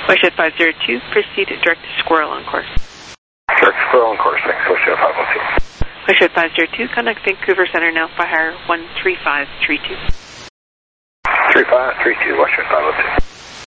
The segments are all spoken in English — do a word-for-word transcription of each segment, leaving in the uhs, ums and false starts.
Westshed five zero two, proceed direct to Squirrel on course. Direct to Squirrel on course, thanks. Westshed five zero two. Westshed five zero two, contact Vancouver Center now, fire one three five three two. three five three two, Westshed five zero two.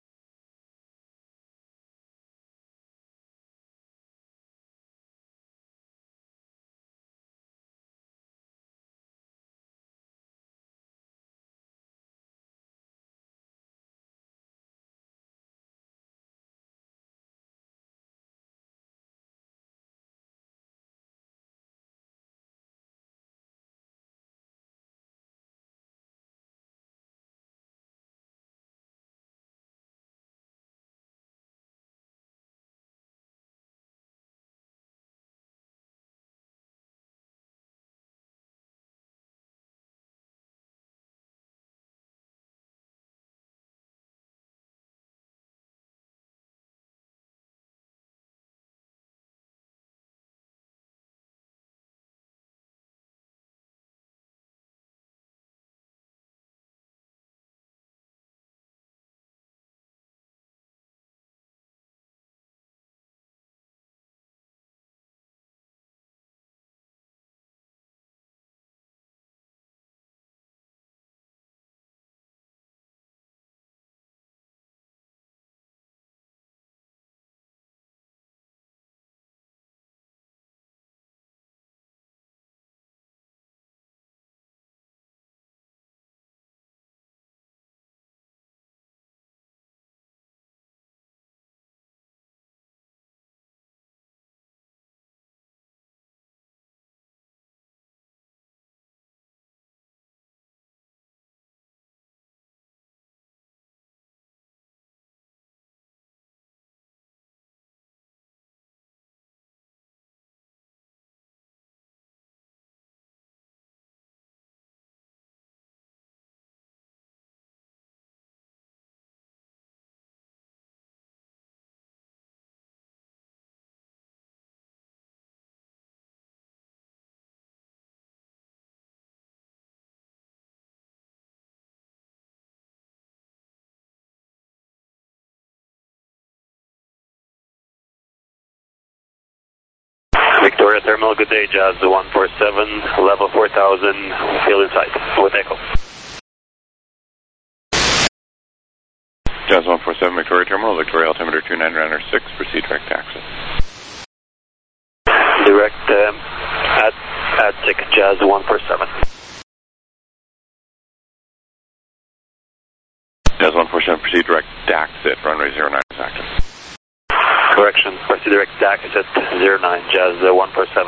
Victoria Terminal, good day, Jazz one four seven, level four thousand, field inside, with echo. Jazz one four seven, Victoria Terminal, Victoria altimeter two nine nine six, proceed direct to access. Direct um, at, at six, Jazz one four seven. Jazz one four seven, proceed direct to exit, runway zero nine is active. Correction, proceed direct to exit zero nine, Jazz one four seven.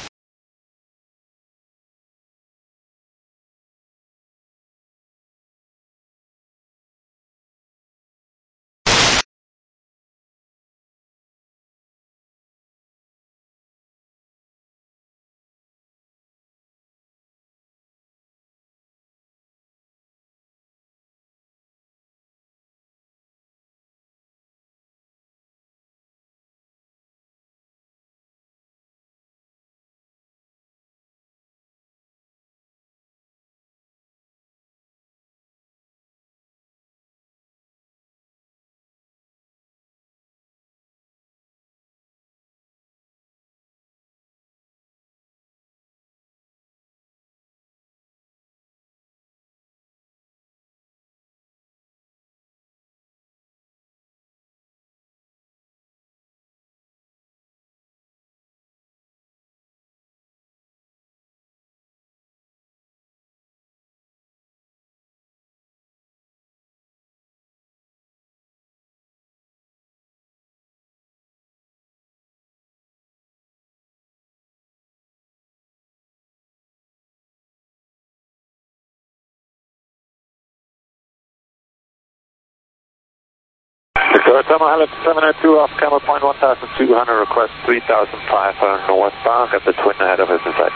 Victoria Terminal, Helix seven oh two off camera point one thousand two hundred, request three thousand five hundred northbound, got the twin ahead of us inside.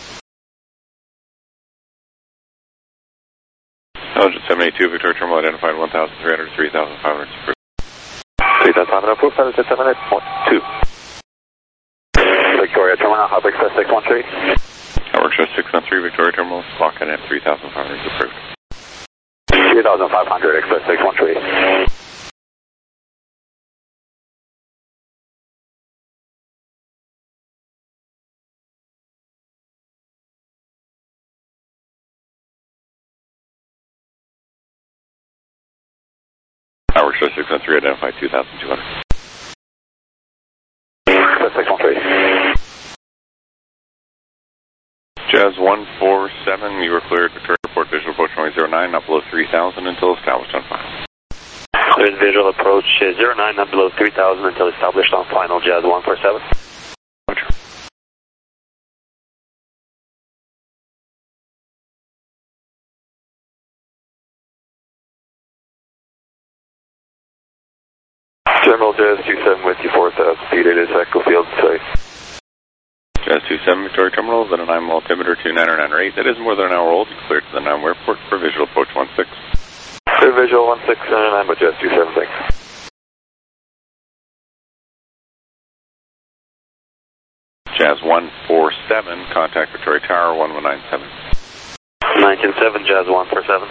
Intelligence seven eighty-two, Victoria Terminal identified one thousand three hundred, three thousand five hundred approved. three thousand five hundred approved, Helix seven eight point two. Victoria Terminal, Hub Express six one three. Hub Express six one three, Victoria Terminal, lock in at three thousand five hundred approved. three thousand five hundred, Express six one three. Show six one three, identify two thousand two hundred. six one three. Jazz one four seven, you were cleared. Victoria Airport, visual approach runway zero nine, not below three thousand until established on final. Cleared visual approach uh, zero nine, not below three thousand until established on final, Jazz one four seven. Roger. Terminal Jazz two seven with you, four thousand feet, it is Echo Field site. Jazz two seven, Victoria Terminal, then a nine altimeter two nine nine eight. That is more than an hour old. You cleared to the Nanaimo Airport for visual approach one six. Clear visual one six nine nine with Jazz two seven, thanks. Jazz one four seven, contact Victoria Tower one one nine seven. nineteen seven, Jazz one four seven.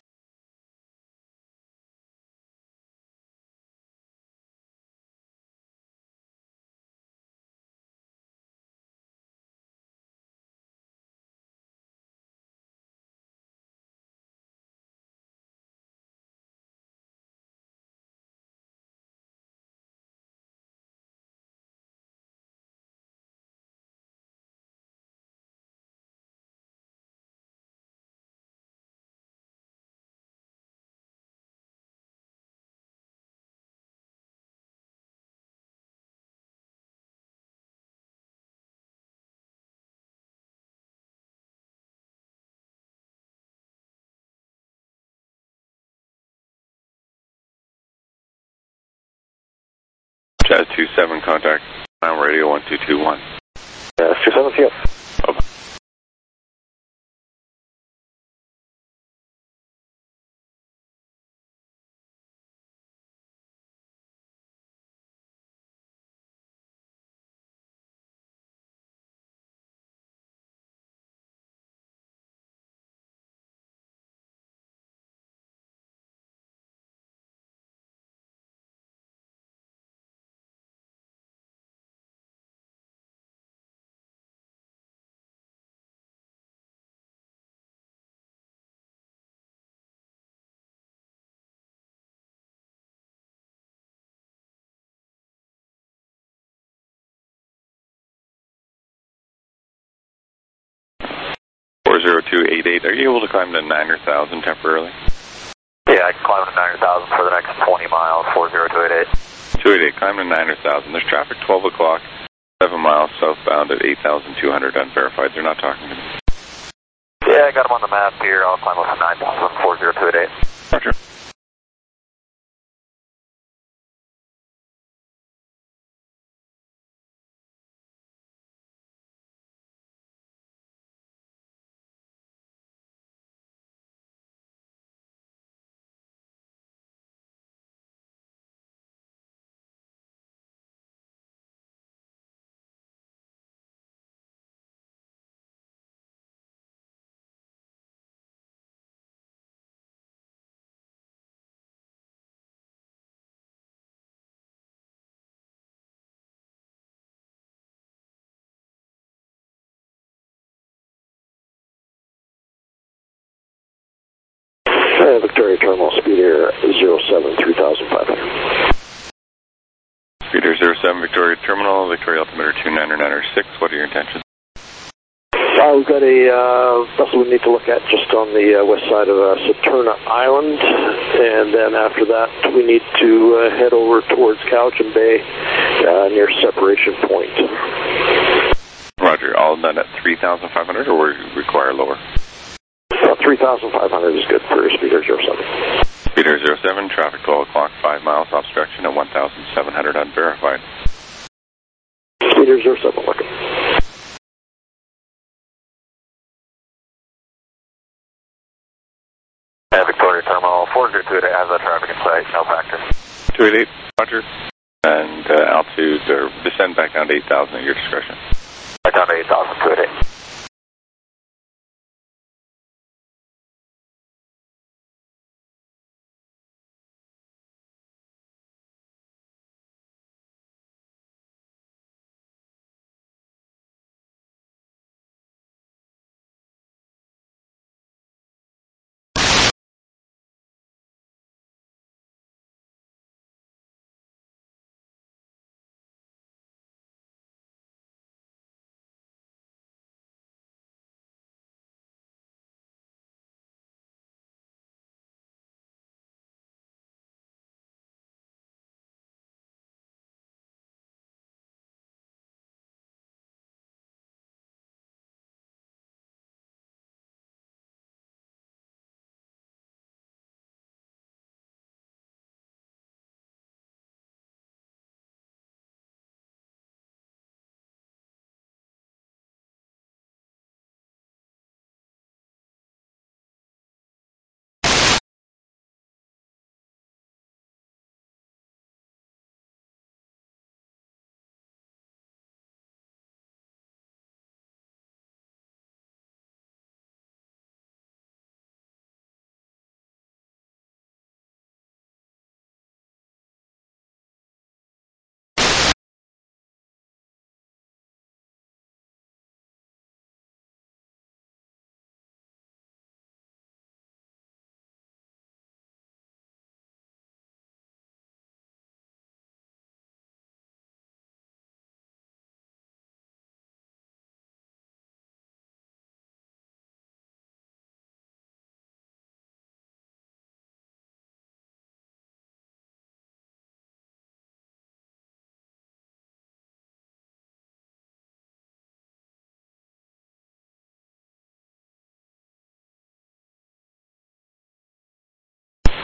Jazz two seven, contact Nanaimo Radio one two two one. Jazz two seven, see you. Over. four zero two eight eight, are you able to climb to niner thousand temporarily? Yeah, I can climb to niner thousand for the next twenty miles, four zero two eight eight. two eight eight, climb to niner thousand. There's traffic twelve o'clock, seven miles southbound at eight thousand two hundred unverified. They're not talking to me. Yeah, I got them on the map here. I'll climb up to nine thousand, four zero two eight eight. Roger. Uh, Victoria Terminal, speed air zero seven, three thousand five hundred. Speeder zero seven, Victoria Terminal, Victoria altimeter two nine nine six. What are your intentions? Uh, we've got a uh, vessel we need to look at just on the uh, west side of uh, Saturna Island, and then after that we need to uh, head over towards Cowichan Bay uh, near Separation Point. Roger, all done at three thousand five hundred, or we require lower? Uh, three thousand five hundred is good for speeder zero seven. Speeder zero seven, traffic twelve o'clock, five miles, obstruction at one thousand seven hundred unverified. Speeder zero seven, looking. And Victoria Terminal, four zero two eight has that traffic in sight, no factor. two eight eight, Roger. And uh, altitude, or descend back down to eight thousand at your discretion. Back down to eight thousand, two eight eight.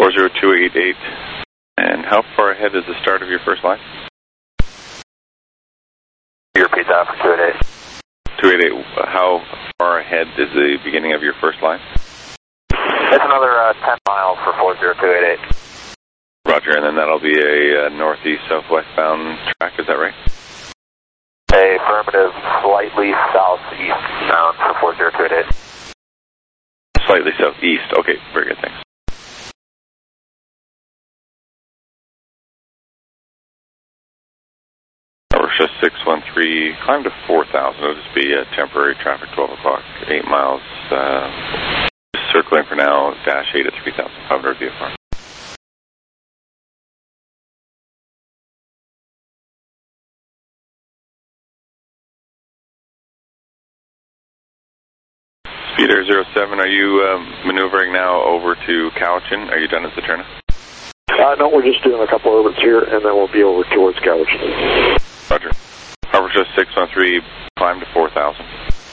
four zero two eight eight. And how far ahead is the start of your first line? You repeat that for two eight eight. two eight eight, how far ahead is the beginning of your first line? It's another uh, ten miles for four zero two eight eight. Roger, and then that'll be a uh, northeast-southwest bound track, is that right? A affirmative, slightly southeast bound for four zero two eight eight. Slightly southeast, okay, very good, thanks. Russia six one three, climb to four thousand, it'll just be a temporary traffic, twelve o'clock, eight miles, uh, circling for now, dash eight at three thousand five hundred V F R. Speeder zero seven, are you um, maneuvering now over to Cowichan? Are you done at Saturna? Uh, no, we're just doing a couple orbits here, and then we'll be over towards Cowichan. Roger. Harbour six one three, climb to four thousand.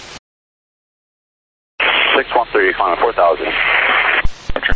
six one three, climb to four thousand. Roger.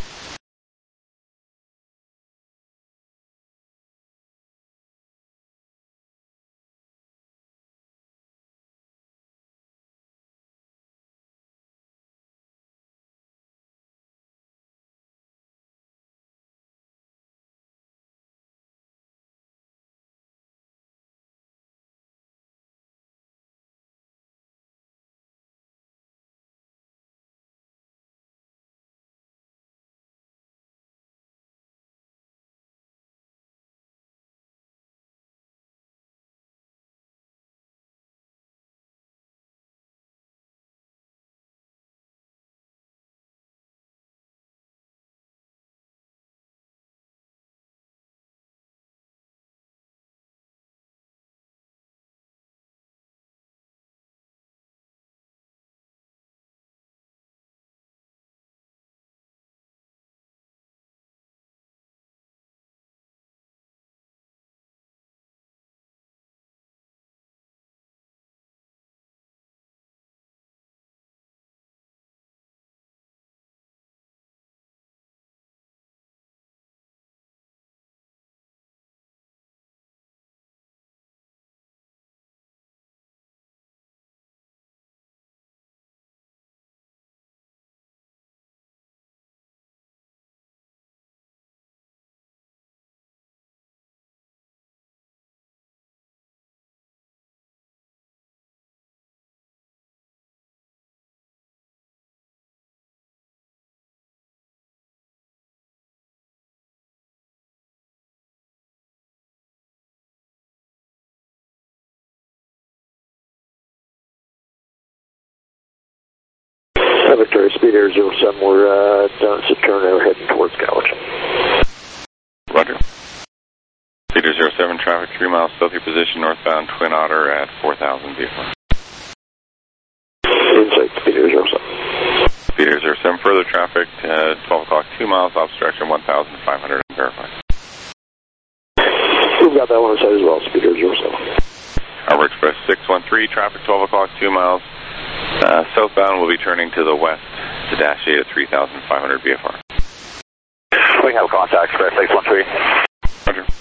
Victoria, Speed Air zero seven, we're uh, down at Saturna, we're heading towards Cowichan. Roger. Speed Air zero seven, traffic three miles south of your position, northbound Twin Otter at four thousand V F R. Insight, Speed Air zero seven. Speed Air zero seven, further traffic, uh, twelve o'clock, two miles, obstruction one thousand five hundred, verified. We've got that one inside as well, Speed Air zero seven. Harbor Express six one three, traffic twelve o'clock, two miles. Uh, southbound will be turning to the west to dash eight at three thousand five hundred V F R. We have contact, Express six one three. Roger.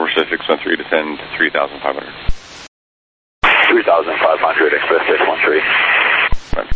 Roberta six one three, descend three thousand five hundred. three thousand five hundred, Express six one three. Roger.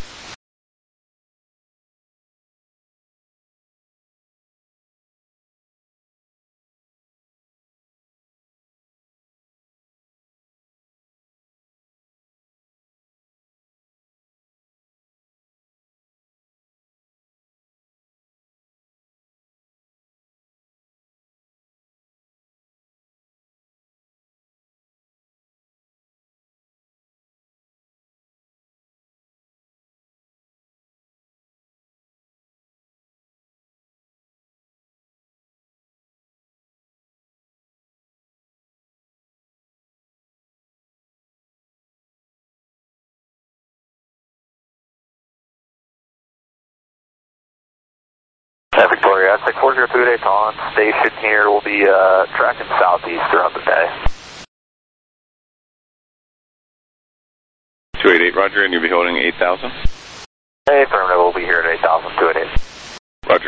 Victoria, six four zero two eight eight on station here. We'll be uh, tracking southeast throughout the day. two eight eight, Roger, and you'll be holding eight thousand? Hey, affirmative, we'll be here at eight thousand, two eight eight. Roger.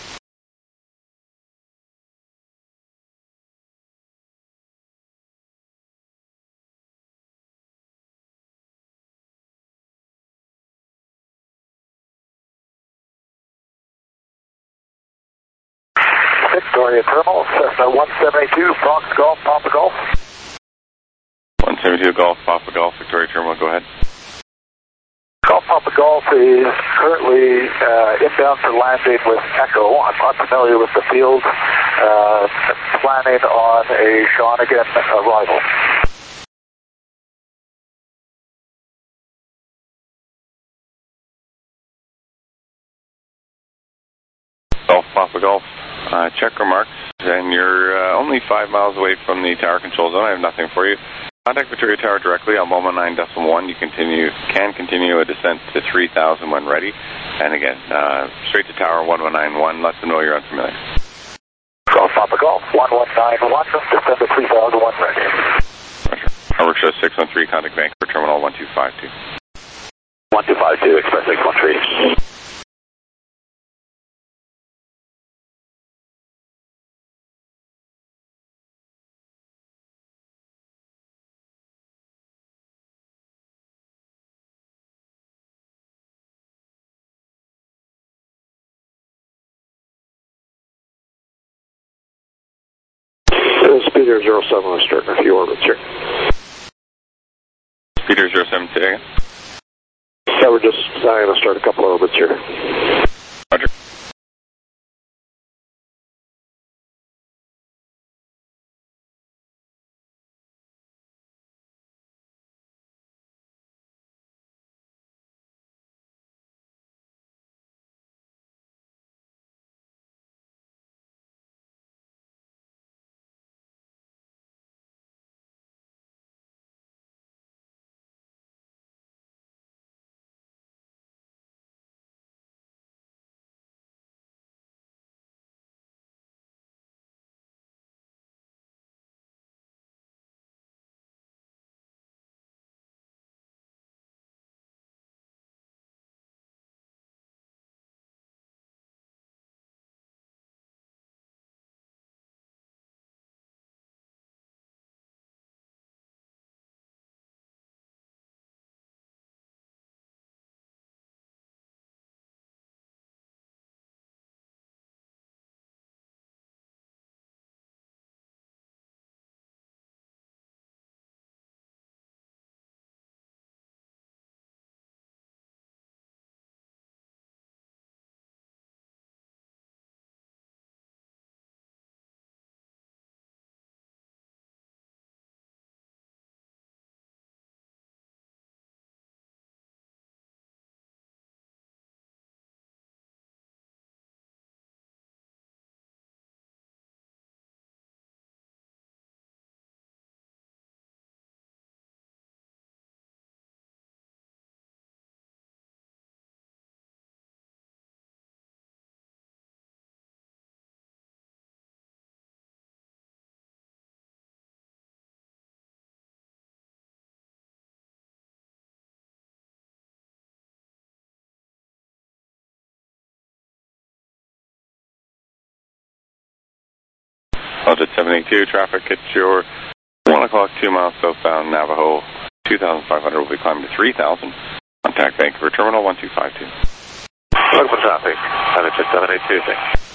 Victoria Terminal, Cessna one seventy-two, Fox Golf, Papa Golf. one seventy-two Golf, Papa Golf, Victoria Terminal, go ahead. Golf Papa Golf is currently uh, inbound for landing with Echo. I'm unfamiliar with the field. Uh, planning on a Shawnigan arrival. Golf, Papa Golf, uh, check remarks, and you're uh, only five miles away from the tower control zone. I have nothing for you. Contact Victoria Tower directly on Loma nine decimal one. You continue can continue a descent to three thousand when ready. And again, uh, straight to tower one one nine one. Let them know you're unfamiliar. Golf Papa Golf, one one nine one, descend to three thousand one ready. Roger. Harbor show six one three, contact Vancouver Terminal one two five two. one two five two, Express six one three. Speeder zero seven, I'm starting a few orbits here. Speeder zero seven, today. Yeah, we're just I'm going to start a couple of orbits here. Roger. Alta seven eight two, traffic at your one o'clock, two miles southbound Navajo, two thousand five hundred will be climbing to three thousand. Contact Vancouver Terminal one two five two. Local traffic, have it seven eight two, thanks.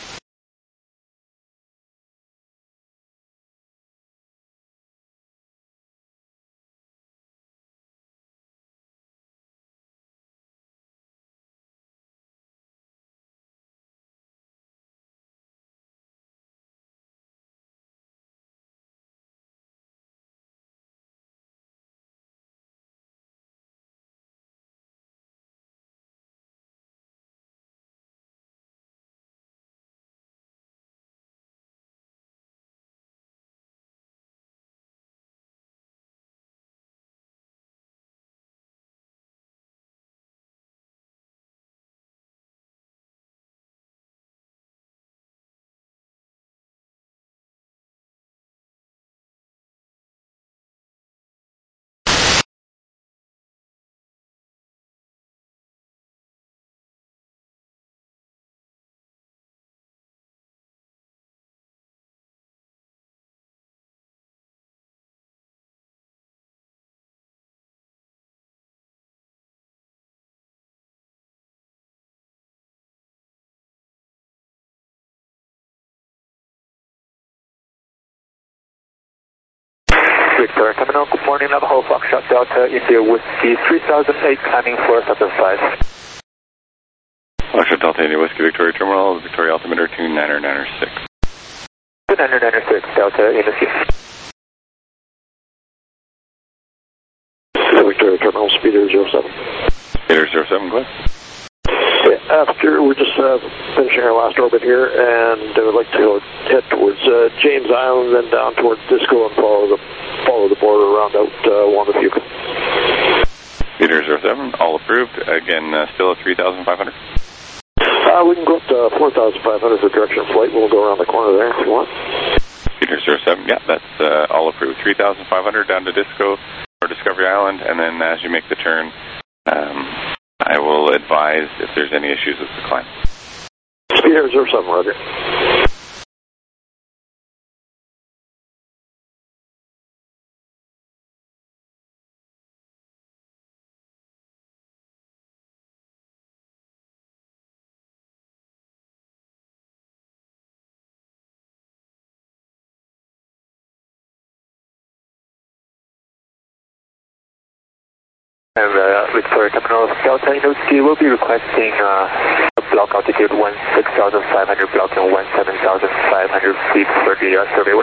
Victoria Terminal, good morning, Navajo Foxtrot Delta, India Whiskey three thousand eight, climbing four thousand five. Foxtrot Delta, India Whiskey, Victoria Terminal, Victoria altimeter two nine nine six. two nine nine six, Delta, India Whiskey. Victoria Terminal, speeder zero seven. Speeder zero seven, go ahead. After, we're just uh, finishing our last orbit here, and I would like to go head towards uh, James Island, then down towards Disco, and follow the follow the border around out uh, Wamafuka. Speeder zero seven, all approved. Again, uh, still at three thousand five hundred. Uh, we can go up to four thousand five hundred for direction of flight. We'll go around the corner there if you want. Speeder zero seven, yeah, that's uh, all approved. three thousand five hundred down to Disco or Discovery Island, and then as you make the turn, um, I will advise if there's any issues with the climb. Speeder zero seven, Roger. And uh, Victoria Terminal, Delta, India Whiskey will be requesting uh, a block altitude one six thousand five hundred, block and one seven thousand five hundred feet for the uh, survey work.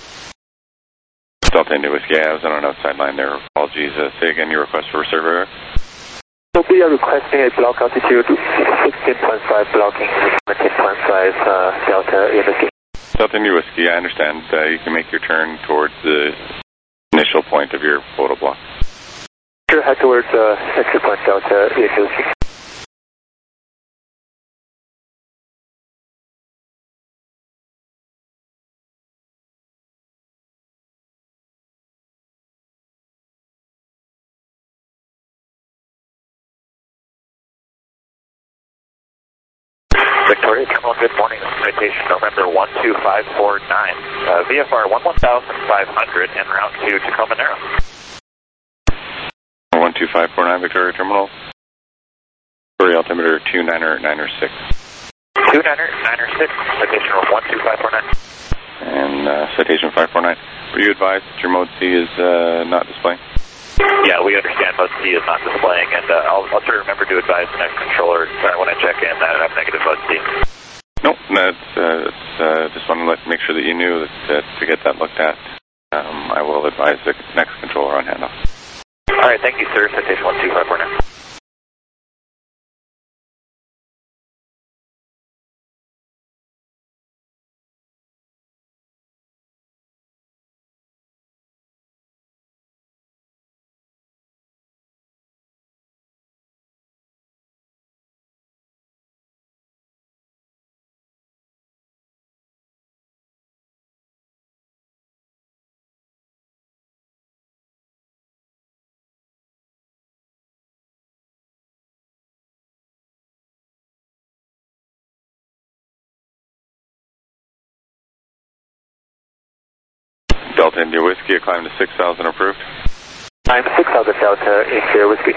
Delta India Whiskey, I was on an outside line there. Apologies. Uh, say again your request for a survey. We'll be uh, requesting a block altitude sixteen point five, blocking seventeen point five, uh, Delta India Whiskey. Delta India Whiskey, I understand. Uh, you can make your turn towards the initial point of your photo block. Sure, head towards uh, exit point Delta India Whiskey. Victoria Terminal, good morning. Citation November one two five four nine, uh, V F R one one thousand five hundred en route to Tacoma Narrow. one two five four nine Victoria Terminal. Victoria altimeter two nine nine six. two nine nine six, citation one two five four nine. And uh, citation five four nine. Were you advised that your mode C is uh, not displaying? Yeah, we understand mode C is not displaying, and uh, I'll, I'll try to remember to advise the next controller uh, when I check in that I have negative mode C. Nope, that's, uh, that's, uh, just wanted to let, make sure that you knew that, that to get that looked at. Um, I will advise the next controller on handoff. All right, thank you, sir. Citation one two five four nine. Delta India Whiskey, climb to six thousand approved. Climb six thousand Delta India Whiskey.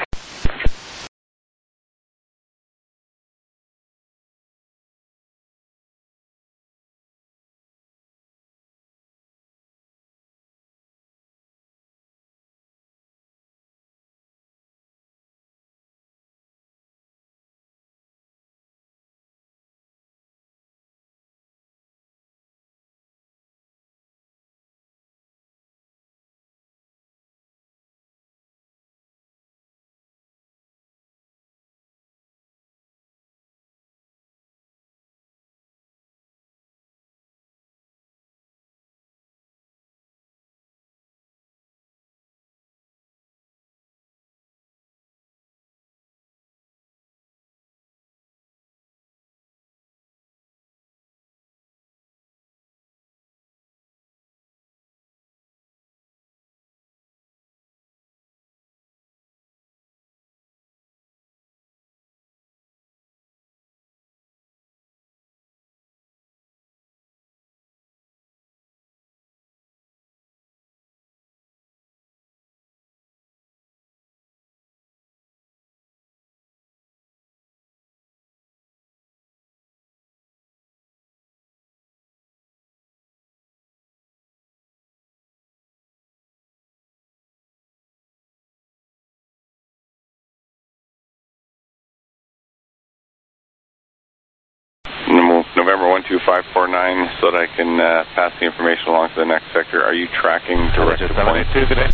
November one two five four nine, so that I can uh, pass the information along to the next sector. Are you tracking direct to point? today?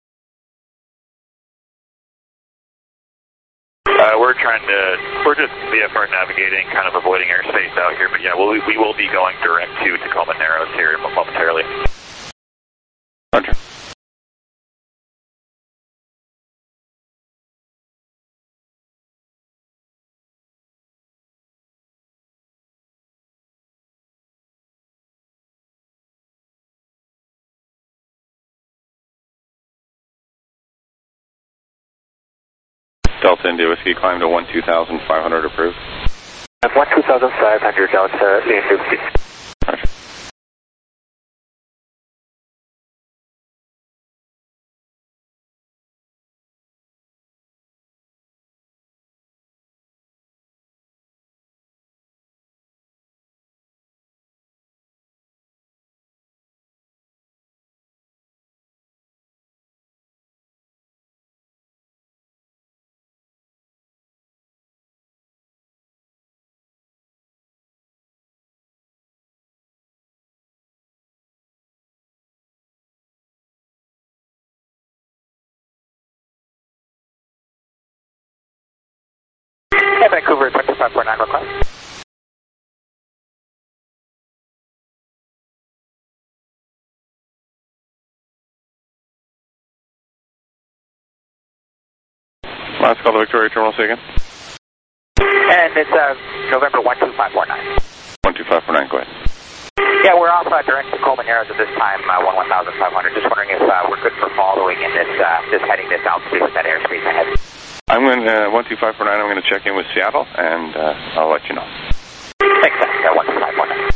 Uh, we're trying to, we're just V F R navigating, kind of avoiding airspace out here, but yeah, we'll, we will be going direct to Tacoma Narrows here momentarily. Roger. Delta India Whiskey, climb to one two thousand five hundred approved. one two thousand five hundred Delta India Whiskey. Roger. Hey, Vancouver, two five four nine, request. Last call to Victoria Terminal, say again. And it's uh, November one two five four nine. one two five four nine, go ahead. Yeah, we're off uh, direct to Tacoma Narrows at this time, uh, one one thousand five hundred. Just wondering if uh, we're good for following in this, uh, this heading this altitude with that airspace ahead. I'm going to, uh, one two five four nine, I'm going to check in with Seattle, and uh, I'll let you know. Thanks, uh, one two five four nine.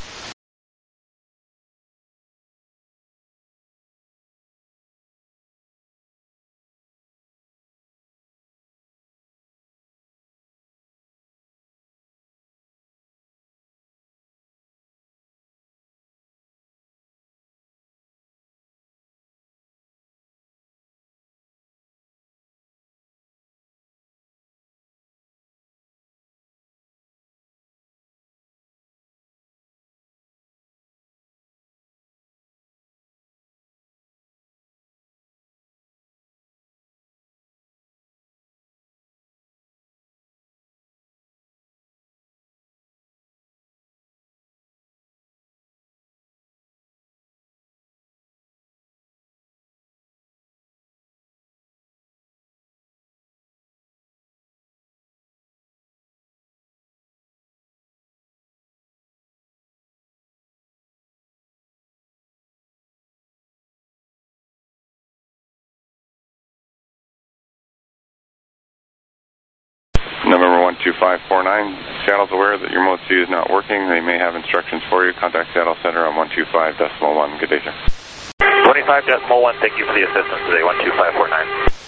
November one two five four nine, Seattle's aware that your mode C is not working. They may have instructions for you. Contact Seattle Center on one two five decimal one. Good day, sir. twenty-five decimal one, thank you for the assistance today, one two five four nine.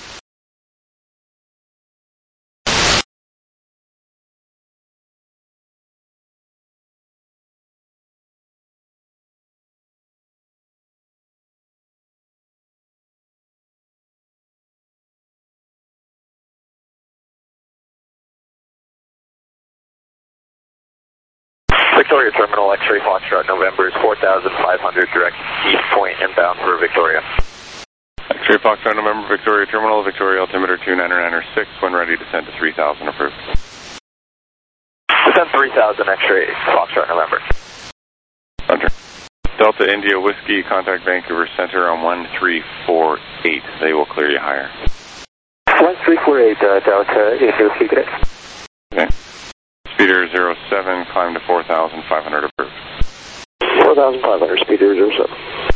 Victoria Terminal, X-ray Foxtrot, November is four thousand five hundred, direct east point inbound for Victoria. X-ray Foxtrot, November, Victoria Terminal, Victoria altimeter two nine nine six, when ready, descend to three thousand, approved. Descend three thousand, X-ray Foxtrot, November. Center. Delta India Whiskey, contact Vancouver Center on one three four eight. They will clear you higher. one three four eight, uh, Delta India Whiskey, good. Okay. Speeder zero seven, climb to four thousand five hundred, approved. four thousand five hundred, speeder zero seven.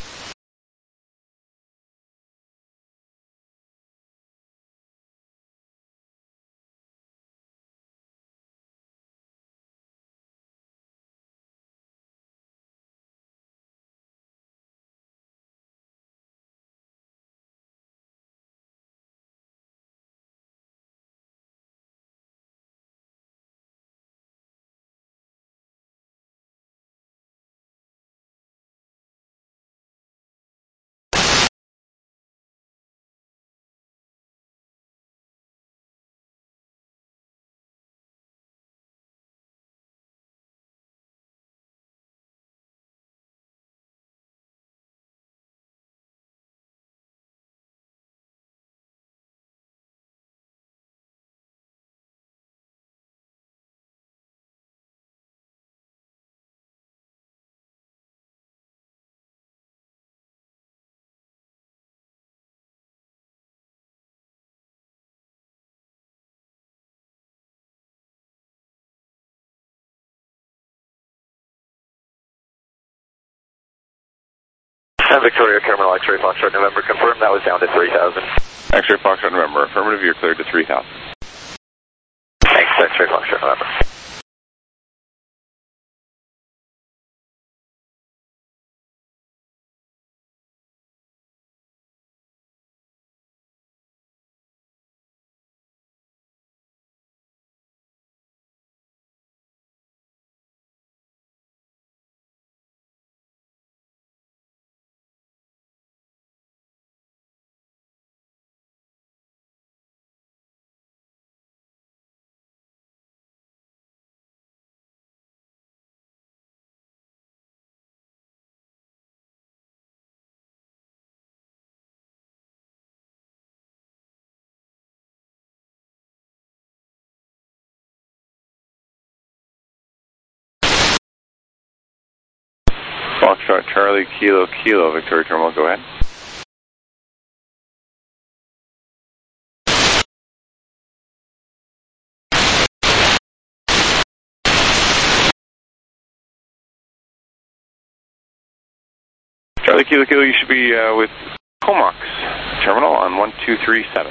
Victoria Terminal, X-ray Foxtrot, November, confirm that was down to three thousand. X-ray Foxtrot, November, affirmative, you're cleared to three thousand. Thanks, X-ray Foxtrot, November. Foxtrot, Charlie, Kilo, Kilo, Victoria Terminal, go ahead. Charlie, Kilo, Kilo, you should be uh, with Comox Terminal on one two three seven.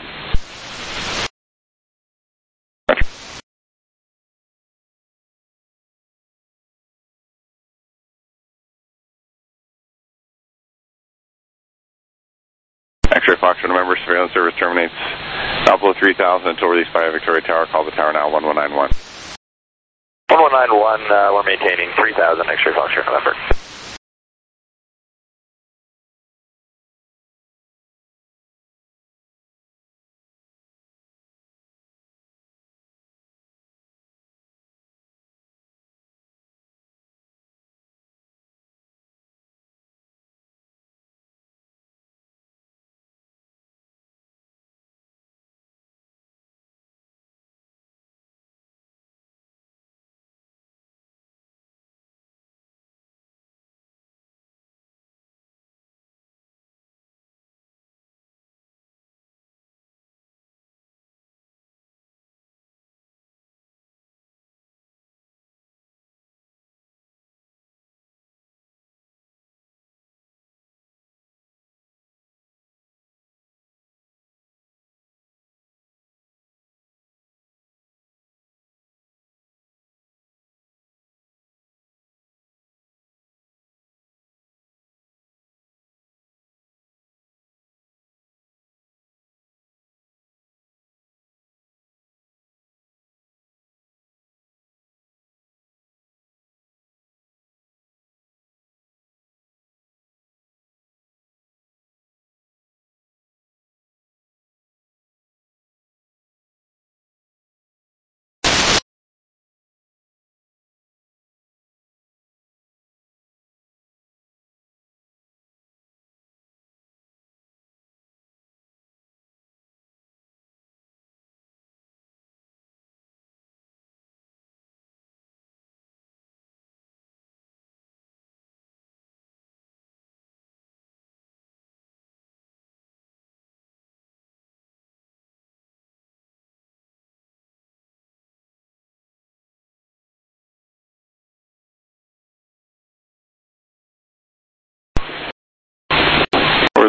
X-ray Foxtrot, November, surveillance service terminates now below three thousand until released by Victoria Tower. Call the tower now, one one nine one. one one nine one, uh, we're maintaining three thousand, X-ray Foxtrot, November.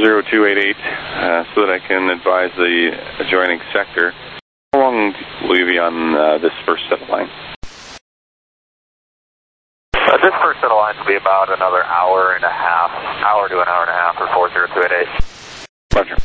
zero two eight eight, uh, so that I can advise the adjoining sector. How long will you be on uh, this first set of lines? Uh, this first set of lines will be about another hour and a half, hour to an hour and a half for four zero two eight eight. Roger.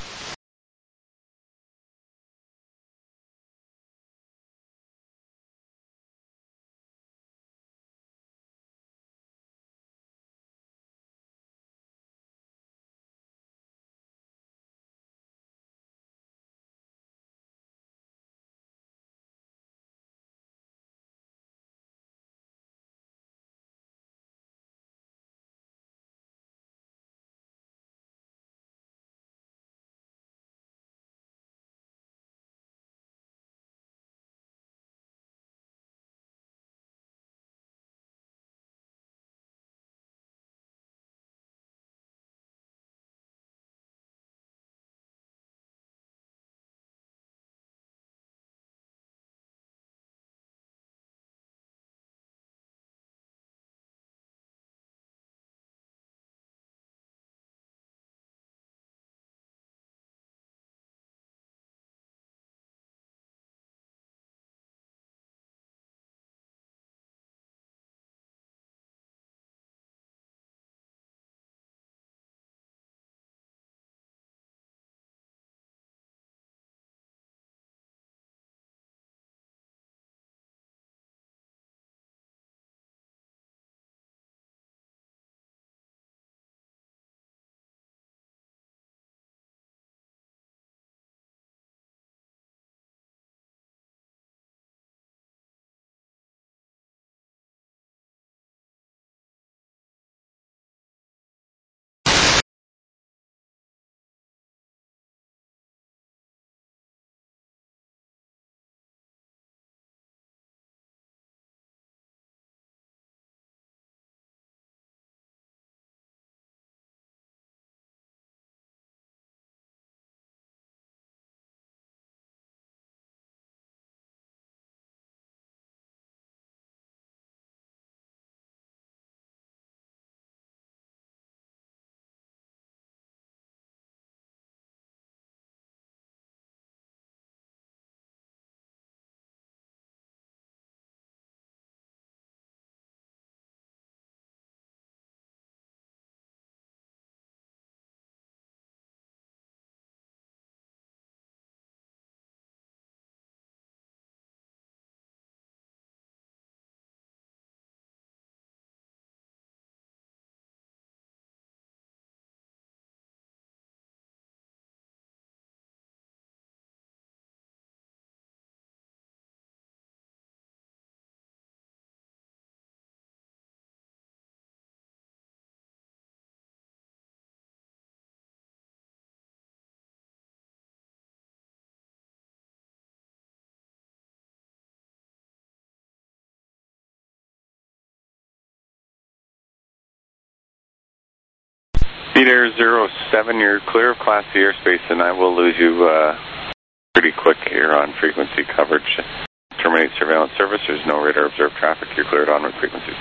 Peter zero seven, you're clear of Class C airspace, and I will lose you uh, pretty quick here on frequency coverage. Terminate surveillance service. There's no radar observed traffic. You're cleared on with frequencies.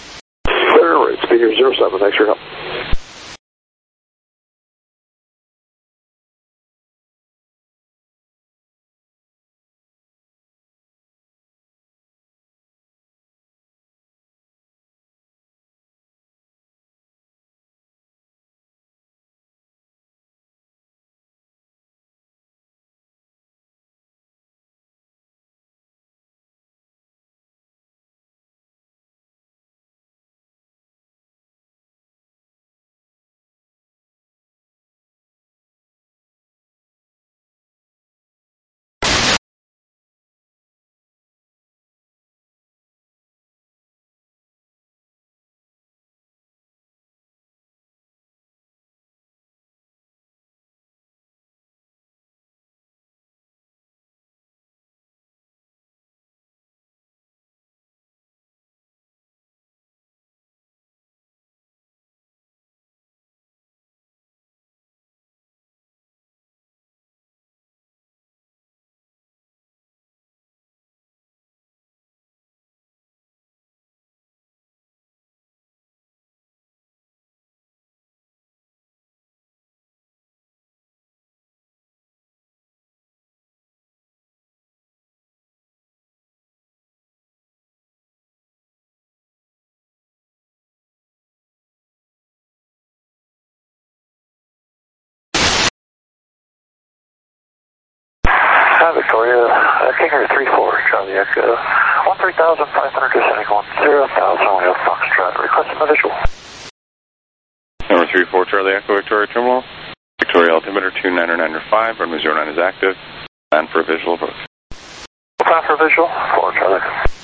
Clear, it's Peter zero seven. Thanks for your help. Victoria, uh, Kinger three four, Charlie Echo, one three thousand five hundred descending one zero thousand, Romeo Foxtrot, requesting a visual. Number three four, Charlie Echo, Victoria Terminal. Victoria altimeter two nine nine five, runway zero nine is active. Plan for a visual approach. Plan for a visual, four Charlie.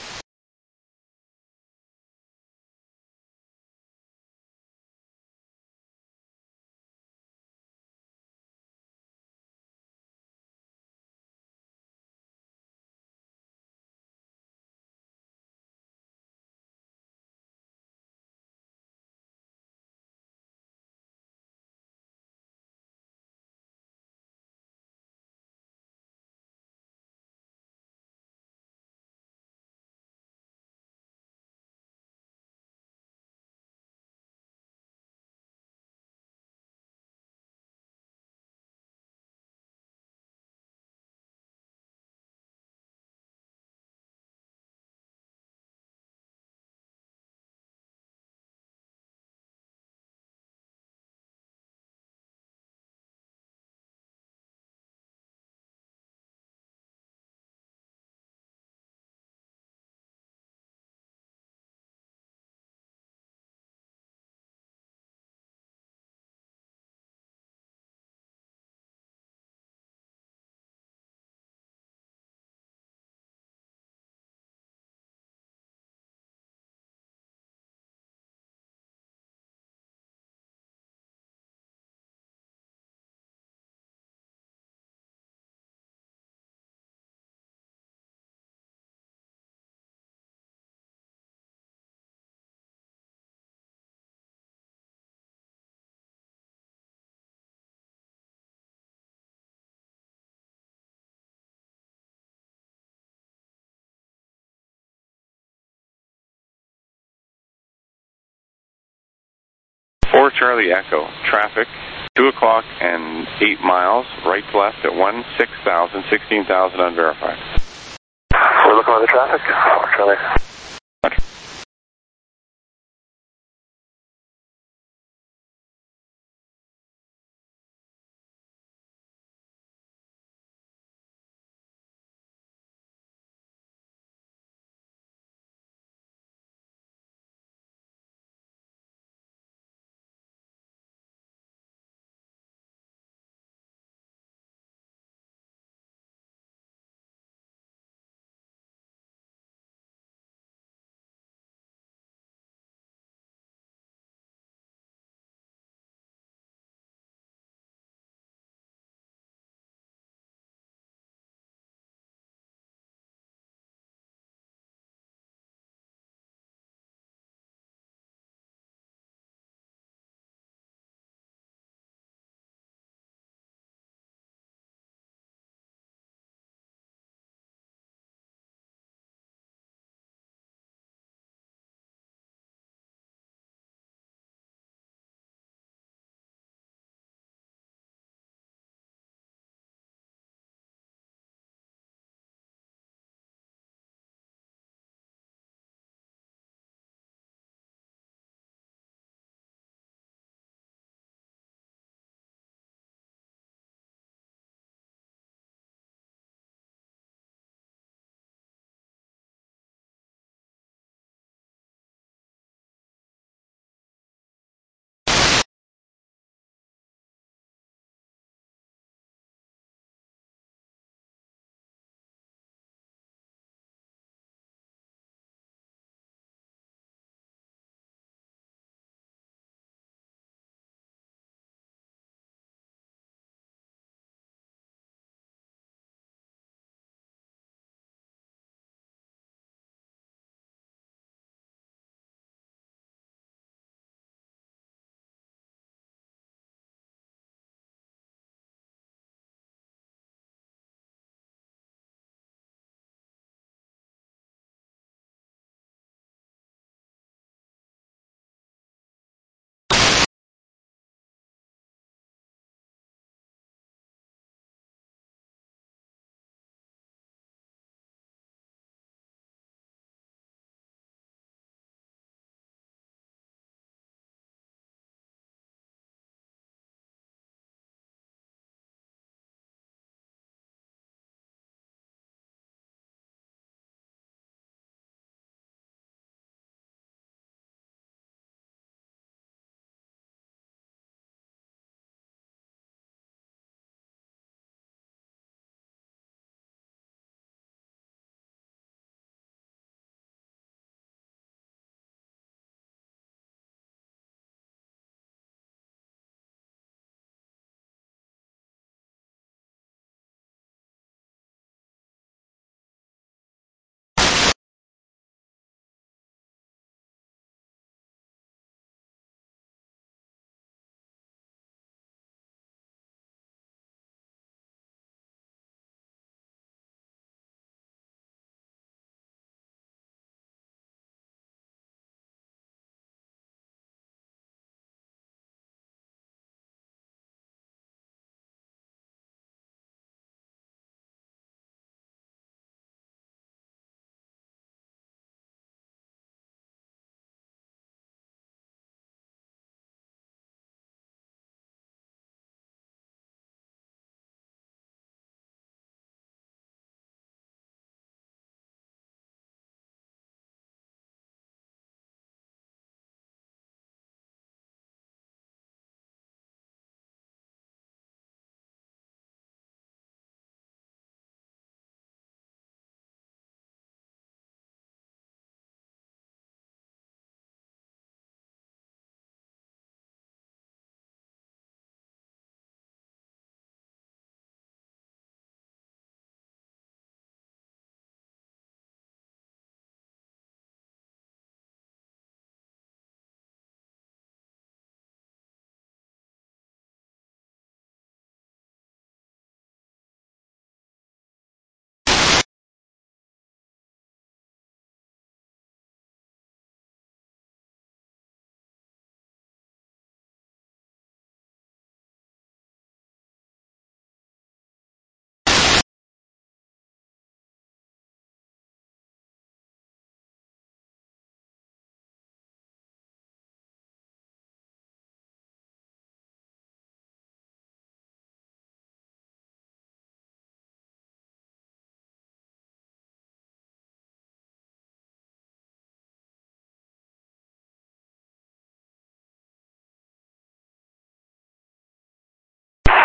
four Charlie Echo, traffic, two o'clock and eight miles, right to left at one, six thousand, sixteen thousand unverified. We're looking at the traffic, four Charlie.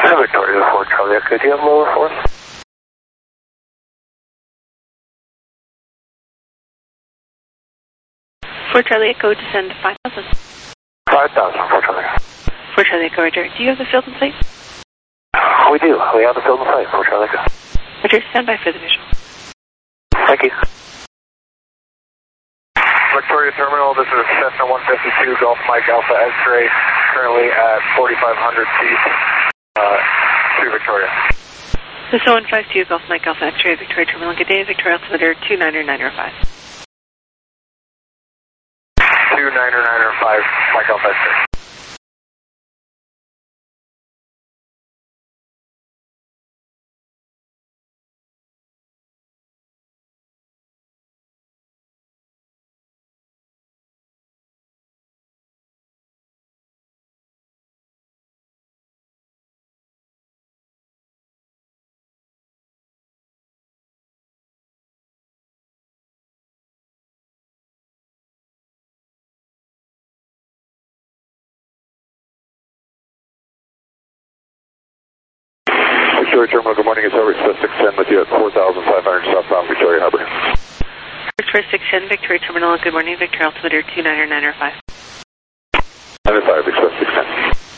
Victoria four Charlie Echo, do you have lower for us? four Charlie Echo, descend to five thousand. five thousand, four Charlie Echo. four Charlie Echo, Roger. Do you have the field in sight? We do. We have the field in sight, four Charlie Echo. Roger, stand by for the visual. Thank you. Victoria Terminal, this is Cessna one fifty-two Golf Mike Alpha X-ray, currently at forty-five hundred feet uh, to Victoria. Cessna one fifty-two Golf Mike Alpha X-ray, Victoria Terminal, good day, Victoria altimeter two nine nine zero five. two nine nine zero five, Mike Alpha X-ray. Victoria Terminal, good morning. It's Edward six ten with you at four thousand five hundred southbound Victoria Harbor. Victoria six ten, Victoria Terminal, good morning, Victoria altimeter two nine nine zero five. nine five, Express six ten.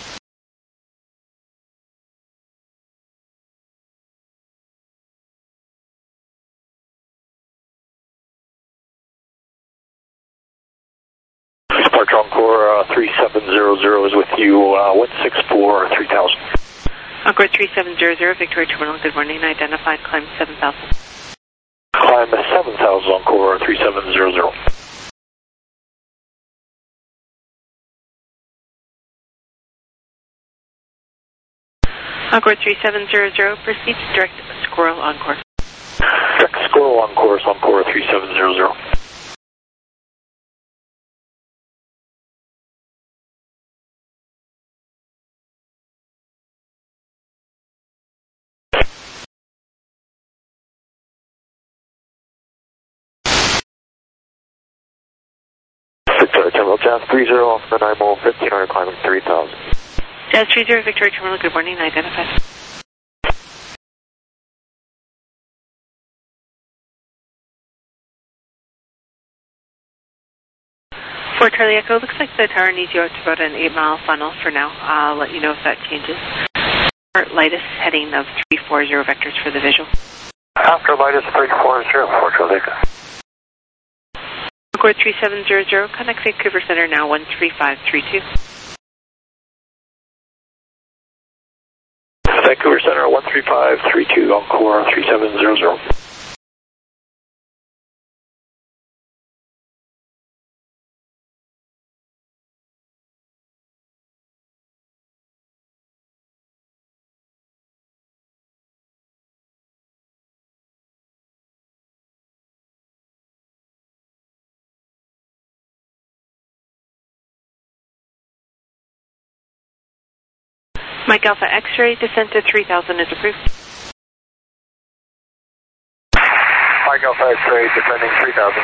Departure Encore uh, three seven zero zero is with you, uh, one six four three thousand. Encore three seven zero zero, Victoria Terminal, good morning, identified, climb seven thousand. Climb seven thousand, Encore three seven zero zero. Encore three seven zero zero, proceed to direct Squirrel Encore. Direct Squirrel on course, Encore three seven zero zero. Victoria Terminal, Jazz three zero off the nine mile fifteen hundred, climbing three thousand. Jazz three zero, Victoria Terminal, good morning, identified. four Charlie Echo, looks like the tower needs you out to about an eight mile funnel for now. I'll let you know if that changes. Lightest heading of three four zero vectors for the visual. After lightest three four zero, four Charlie Echo. Encore three seven zero zero, connect Vancouver Center now, one three five three two. Vancouver Center, one three five three two, Encore three seven zero zero. Mike Alpha X-ray, descent to three thousand is approved. Mike Alpha X-ray, descending three thousand.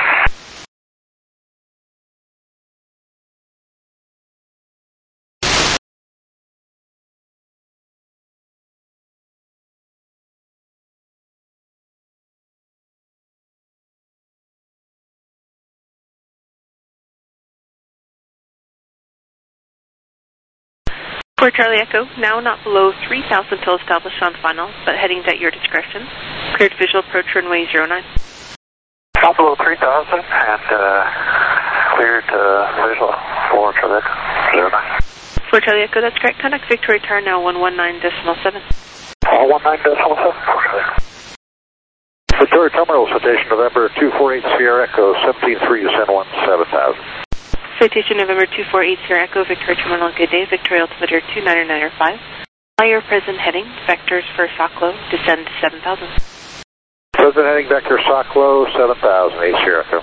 For Charlie Echo, now not below three thousand till established on final, but headings at your discretion. Cleared visual approach runway zero nine. Not below three thousand and uh, cleared uh, visual for Charlie Echo, zero nine. For Charlie Echo, that's correct. Contact Victoria Tower now, one one nine decimal seven. one one nine decimal seven, for Charlie Echo. Victoria Terminal, citation November two four eight Sierra Echo, seventeen three, descend one seven thousand. Citation November two four eight Sierra Echo, Victoria Terminal, good day, Victoria altimeter two nine nine zero five. By your present heading, vectors for Soklo, descend to seven thousand. Present heading vector Soklo, seven thousand, eight Sierra Echo.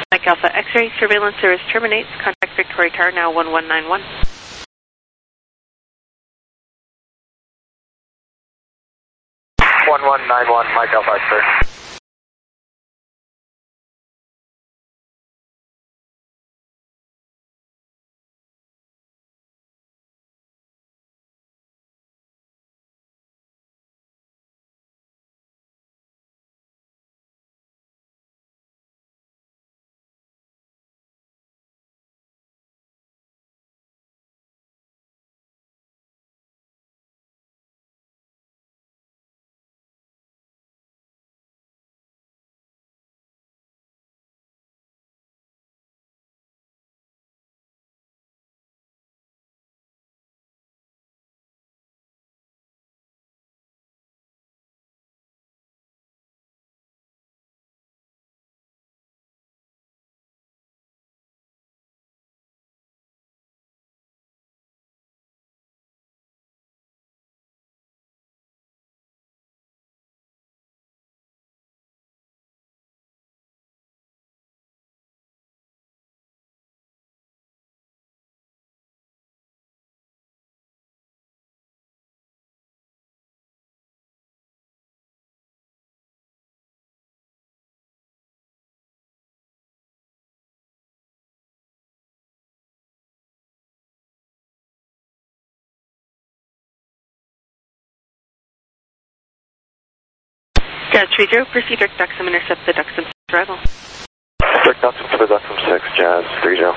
Mike Alpha X-ray, surveillance service terminates. Contact Victoria Tower now one one nine one. one one nine one, Mike Alpha X-ray. Jazz three zero, proceed direct Duxum, intercept the Duxum six arrival. Direct Duxum to the Duxum six, Jazz three zero.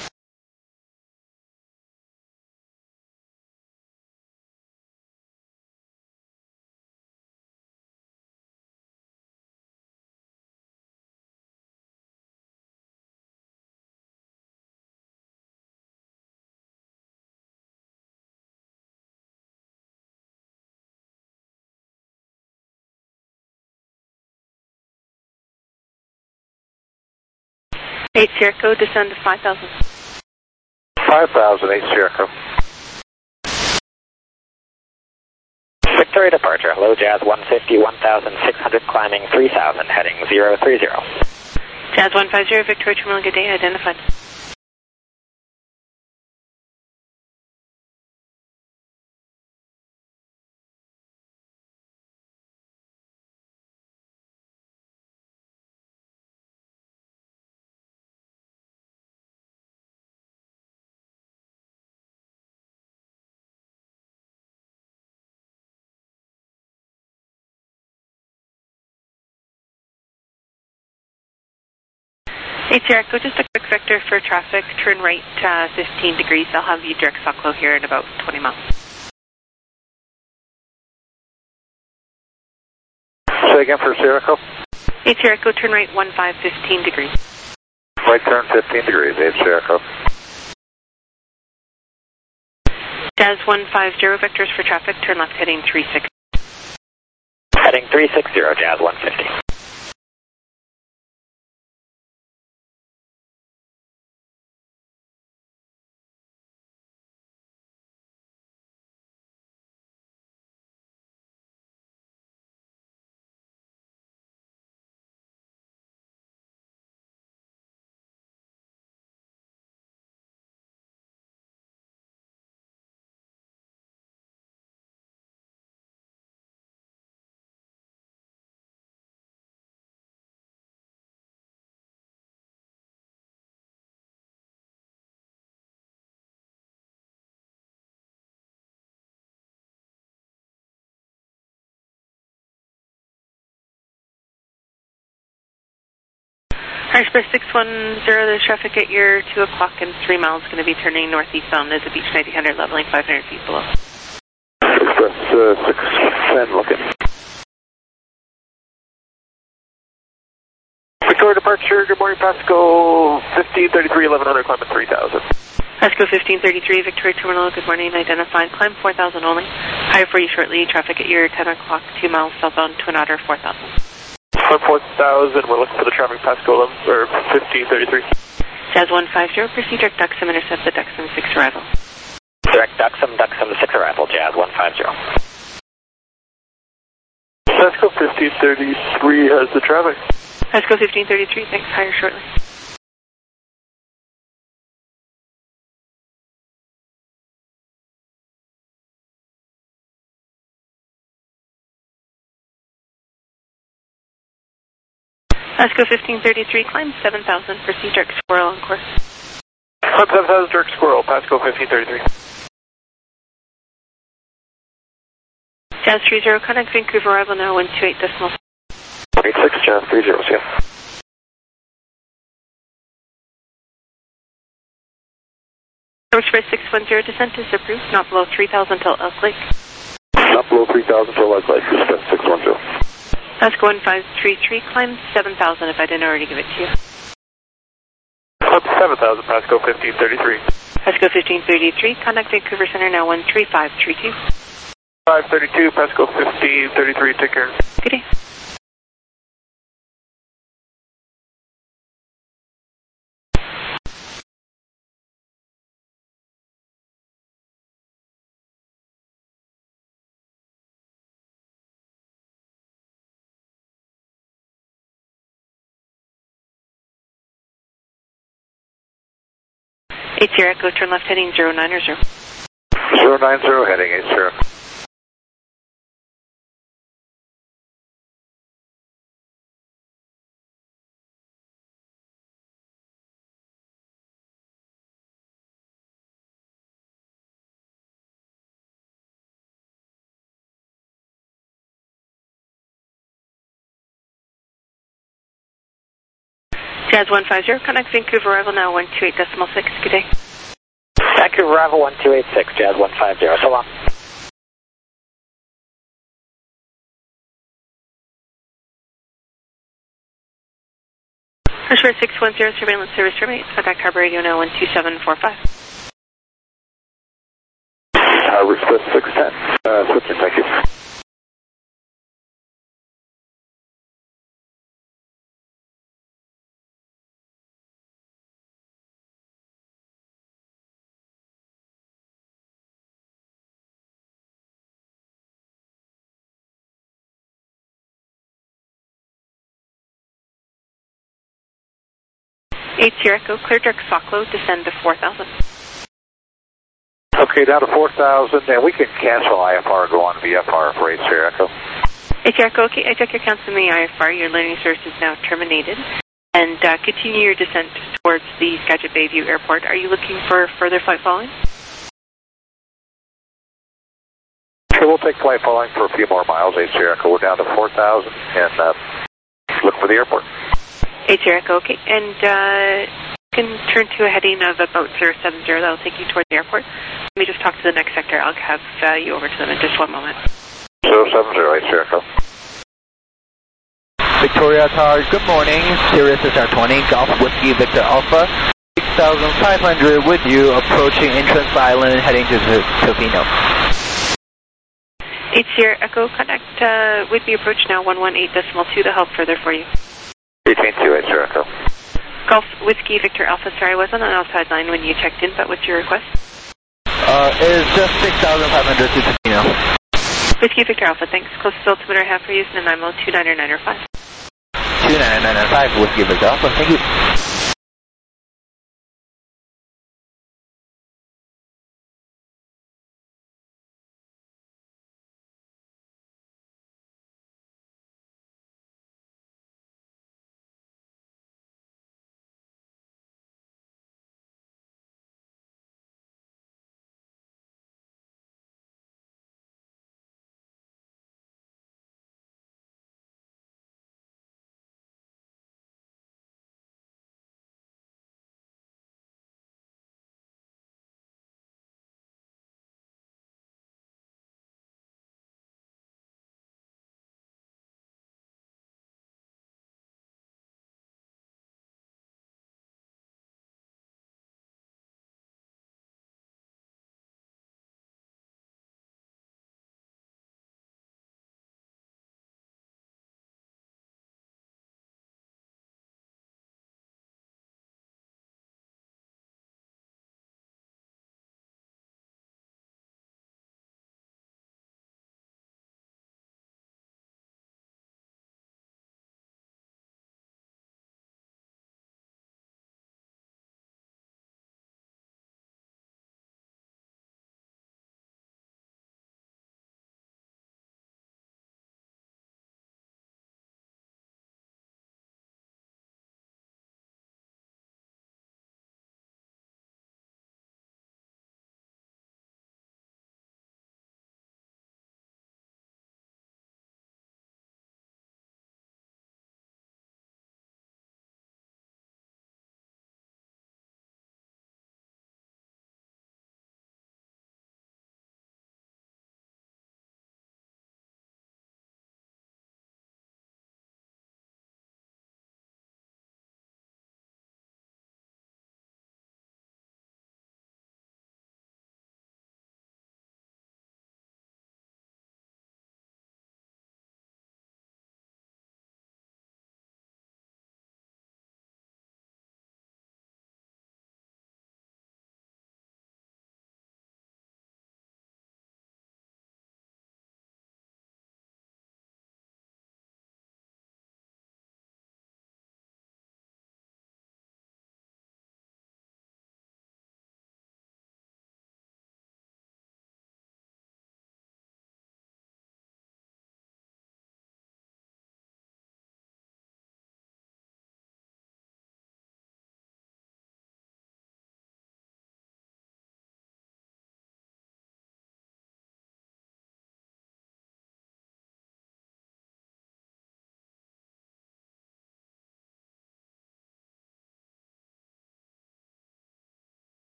eight Sierra, descend to five thousand. five thousand, eight Sierra. Victoria departure, low Jazz one fifty, one thousand six hundred, climbing three thousand, heading zero three zero. Jazz one five zero, Victoria Terminal, good day, identified. eight Sierra, just a quick vector for traffic, turn right uh, fifteen degrees. I'll have you direct Soklo here in about twenty miles. Say again for Sierra. eight Sierra, turn right one five, fifteen degrees. Right turn fifteen degrees, eight Sierra. Jazz one five zero, vectors for traffic, turn left heading three six. Heading three six zero, Jazz one fifty. Express six one zero, the traffic at your two o'clock and three miles going to be turning northeast bound as a beach ninety hundred, leveling five hundred feet below. Express uh, six ten, looking. Victoria departure, good morning, Pasco fifteen thirty-three, eleven hundred, climbing three thousand. Pasco fifteen thirty-three, Victoria Terminal, good morning, identified, climb four thousand only. Higher for you shortly, traffic at your ten o'clock, two miles southbound, Twin Otter, four thousand. four thousand, we're looking for the traffic Pasco or fifteen thirty-three. Jazz one five zero, proceed direct Duxum, intercept the Duxum six arrival. Direct Duxum, Duxum six arrival, Jazz one five zero. Pasco fifteen thirty-three has the traffic. Pasco fifteen thirty-three, thanks, higher shortly. Pasco fifteen thirty-three, climb seven thousand, proceed direct squirrel on course. Climb seven thousand, direct squirrel, Pasco fifteen thirty-three. Jazz three zero, contact Vancouver, arrival now one two eight decimal. eight six, Jazz three zero, see ya. Express six one zero, descent is approved, not below three thousand till Elk Lake. Not below three thousand till Elk Lake, Express six one zero. Pasco one five three three, climb seven thousand if I didn't already give it to you. Up to seven thousand, Pasco fifteen thirty-three. Pasco fifteen thirty-three, contact Vancouver Center now one three five three two. five thirty-two, Pasco fifteen thirty-three, take care. Good day. eight zero, Echo, turn left heading zero nine or zero. zero nine zero, heading eight zero. Jazz one five zero, contact Vancouver, arrival now one two eight decimal six, good day. Vancouver, arrival one two eight six, Jazz one five zero, so long. Ashford six one zero, surveillance service terminates, contact Harbor Radio now one two seven four five. Harbor Express six ten, uh, switching, thank you. eight zero, Echo, clear direct Socklow, descend to four thousand. Okay, down to four thousand, and we can cancel I F R and go on V F R for eight zero, Echo. eight zero, Echo, okay, I check your counts in the I F R, your learning source is now terminated, and uh, continue your descent towards the Skagit Bayview Airport. Are you looking for further flight following? Okay, we'll take flight following for a few more miles, eight zero, Echo. We're down to four thousand, and uh, look for the airport. eight zero, Echo, okay, and uh, you can turn to a heading of about zero seven zero, that'll take you towards the airport. Let me just talk to the next sector, I'll have uh, you over to them in just one moment. zero seven zero, eight zero, Echo. Victoria Tower, good morning, Sirius S R twenty, Golf Whiskey Victor Alpha, six thousand five hundred with you, approaching Entrance Island, heading to Tofino. eight zero, Echo, contact uh, Whitby approach now one one eight decimal two to help further for you. eighteen two, eight zero, Echo. Golf Whiskey Victor Alpha, sorry, I was on an outside line when you checked in, but what's your request? Uh, it's just six thousand five hundred to Tofino. Whiskey Victor Alpha, thanks. Closest altimeter I have for you is Nanaimo two nine nine five. two nine nine five, Whiskey Victor Alpha, thank you.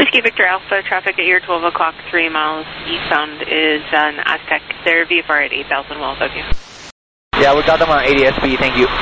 Whiskey Victor Alpha, traffic at your twelve o'clock, three miles eastbound is an Aztec. They're V F R at eight thousand wells of you. Yeah, we got them on A D S B, thank you.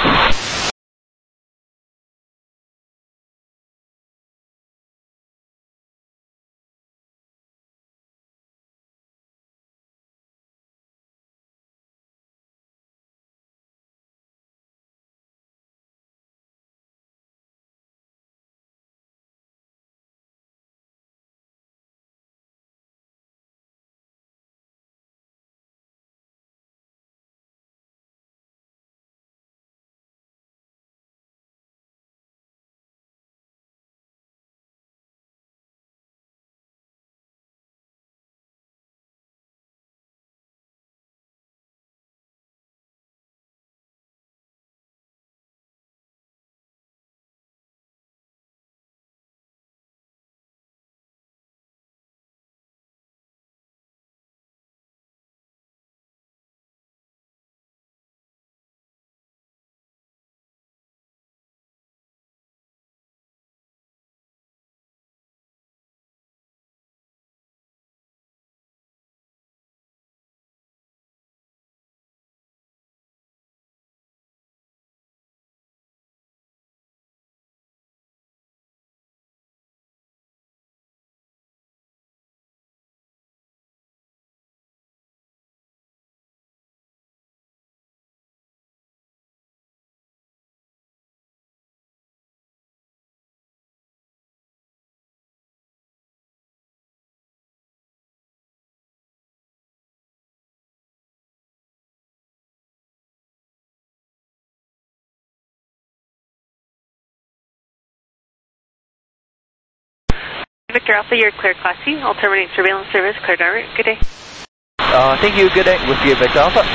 Victor Alpha, you're clear Class C. I'll terminate surveillance service. Clear direct. Good day. Uh, thank you. Good day. Whiskey Victor Alpha.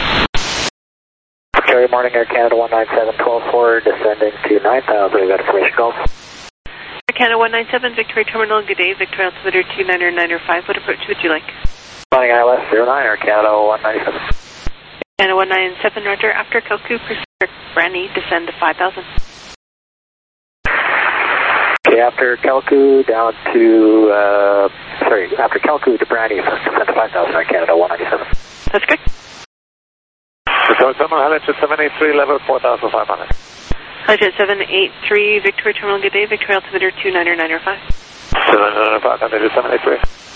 Victoria, morning, Air Canada one nine seven, twelve four, descending to nine thousand. We've got information Gulf. Air Canada one nine seven, Victoria Terminal. Good day. Victoria altimeter two nine nine five. What approach would you like? Morning, I L S zero nine, Air Canada one nine seven. Canada one nine seven, Roger. After Kelku, proceed Branny, descend to five thousand. Okay, after Kelku down to, uh, sorry, after Kelku to Branny, descend to five thousand, Air Canada one nine seven. That's good. Victoria Terminal, Halichit seven eight three, level four thousand five hundred. Halichit seven eight three, Victoria Terminal. Good day. Victoria altimeter two nine nine five. seven nine five, seven eight three.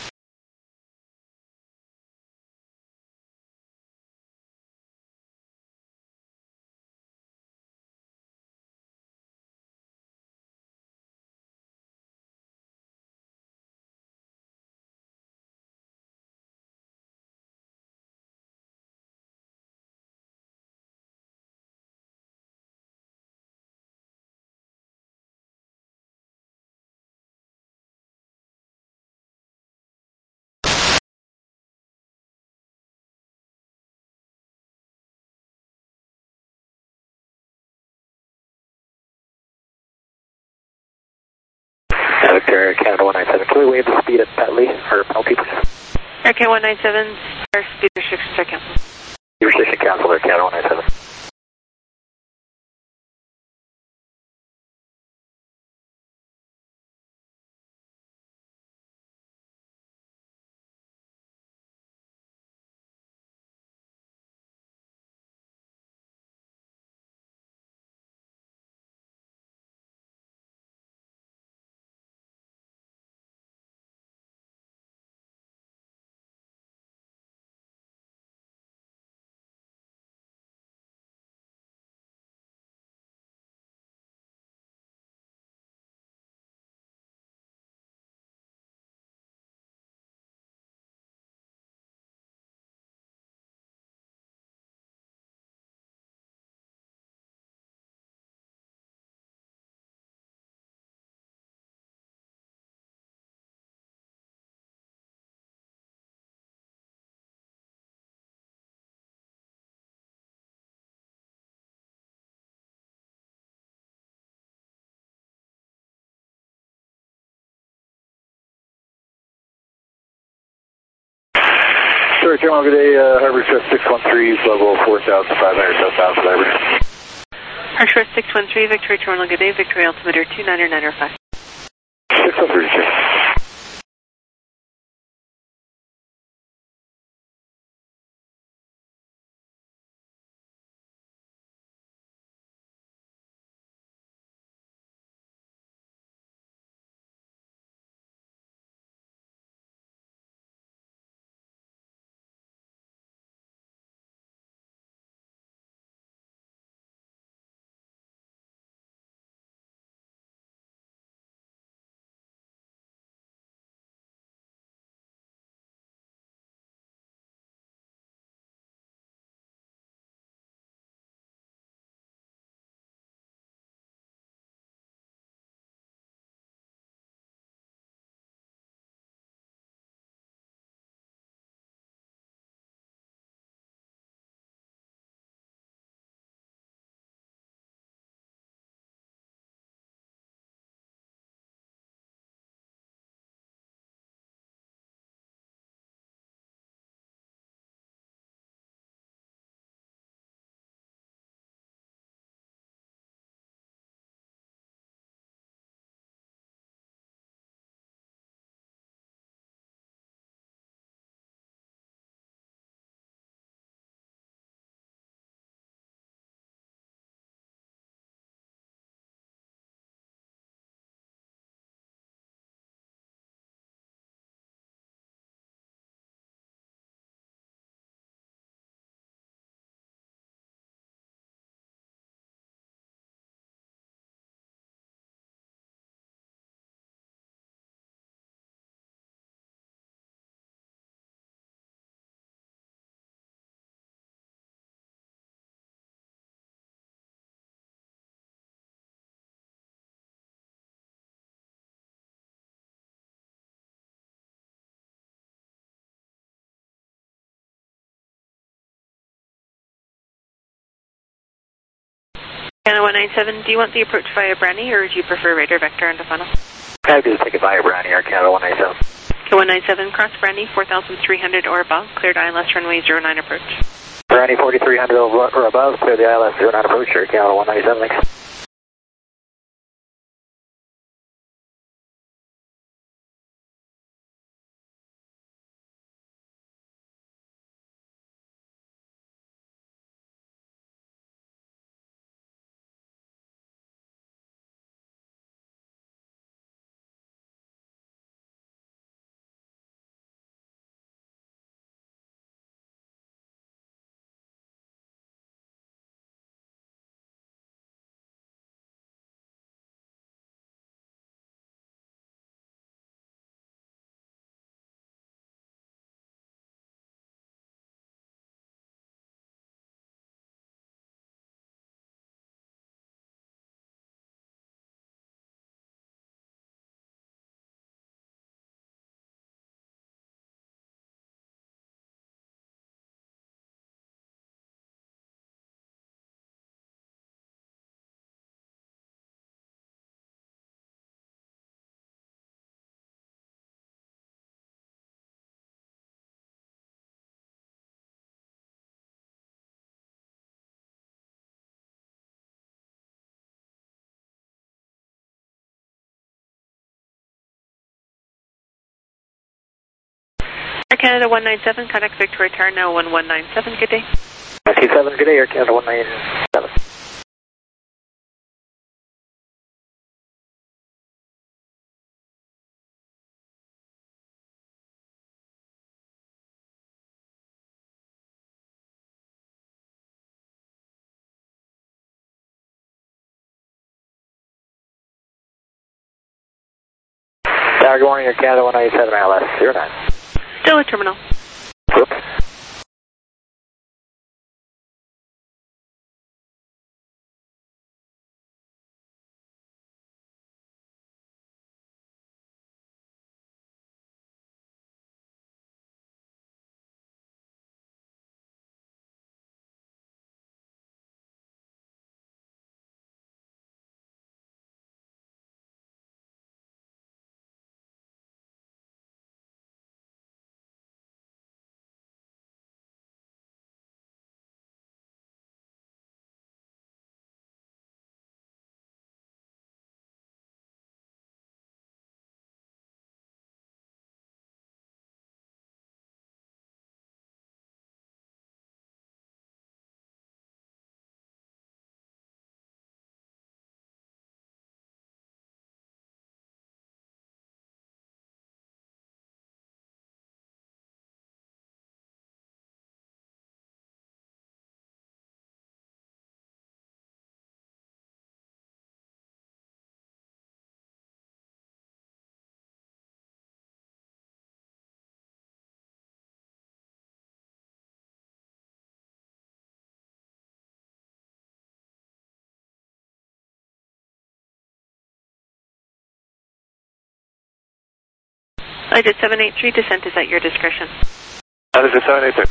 Victor Canada one nine seven, can we waive the speed at Petley, or penalty, please? Air Canada one nine seven, speed restrictions are canceled. Speed restriction canceled, Air Canada one nine seven. Sure, Terminal, good day, uh, Harbor Express six one three, level four thousand five hundred, southbound Cyber. Harbor Express six one three, Victoria Terminal, good day, Victoria altimeter two nine nine five. six one three, six. Canada one nine seven, do you want the approach via Brani or do you prefer radar vector into funnel? I would just take it via Brani, Air Canada one nine seven. Okay, one nine seven, cross Brani, four thousand three hundred or above, cleared I L S runway zero nine approach. Brani forty-three hundred or above, clear the I L S zero nine approach, Air Canada one nine seven, thanks. Air Canada one nine seven, contact Victoria Tower now one one nine seven, good day. one two seven, good day, Air Canada one nine seven. Tower, good morning, Air Canada one nine seven, I L S zero nine. Still a terminal. Whoops. Flight seven eight three, descent is at your discretion. That is a seven eight three.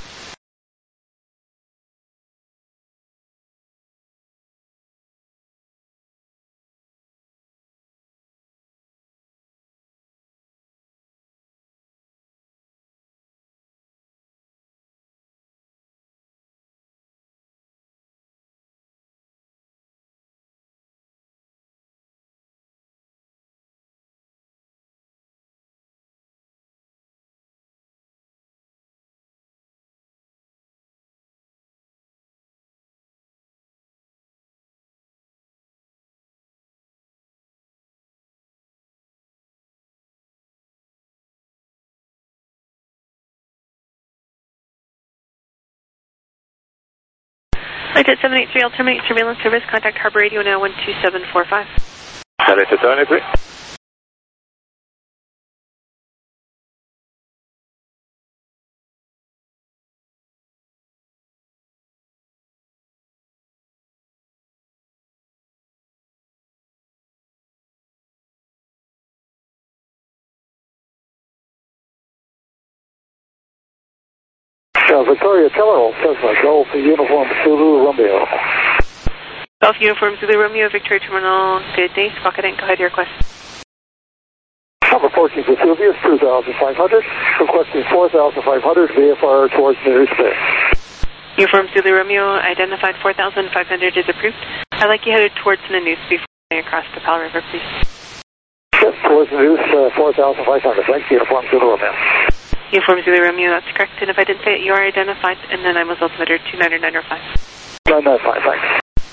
Flight seven eight three, I'll terminate surveillance service. Contact Harbor Radio now one two seven four five. That is a seven eight three. Uh, Victoria Tower, Cessna Golf Uniform Zulu Romeo. Golf Uniform Zulu Romeo, Victoria Terminal, good day. Pocket Inc, go ahead, your request. I'm approaching Vesuvius, two thousand five hundred, requesting four thousand five hundred V F R towards New Spain. Uniform Zulu Romeo, identified four thousand five hundred is approved. I'd like you headed towards Nanoose before going across the Pal River, please. Yes, towards Nanoose, uh, four thousand five hundred. Thanks, Uniform Zulu Romeo. Uniform Zulu Romeo, that's correct. And if I didn't say it, you are identified, and then I'm as altimeter two nine nine oh five. nine nine five, thanks.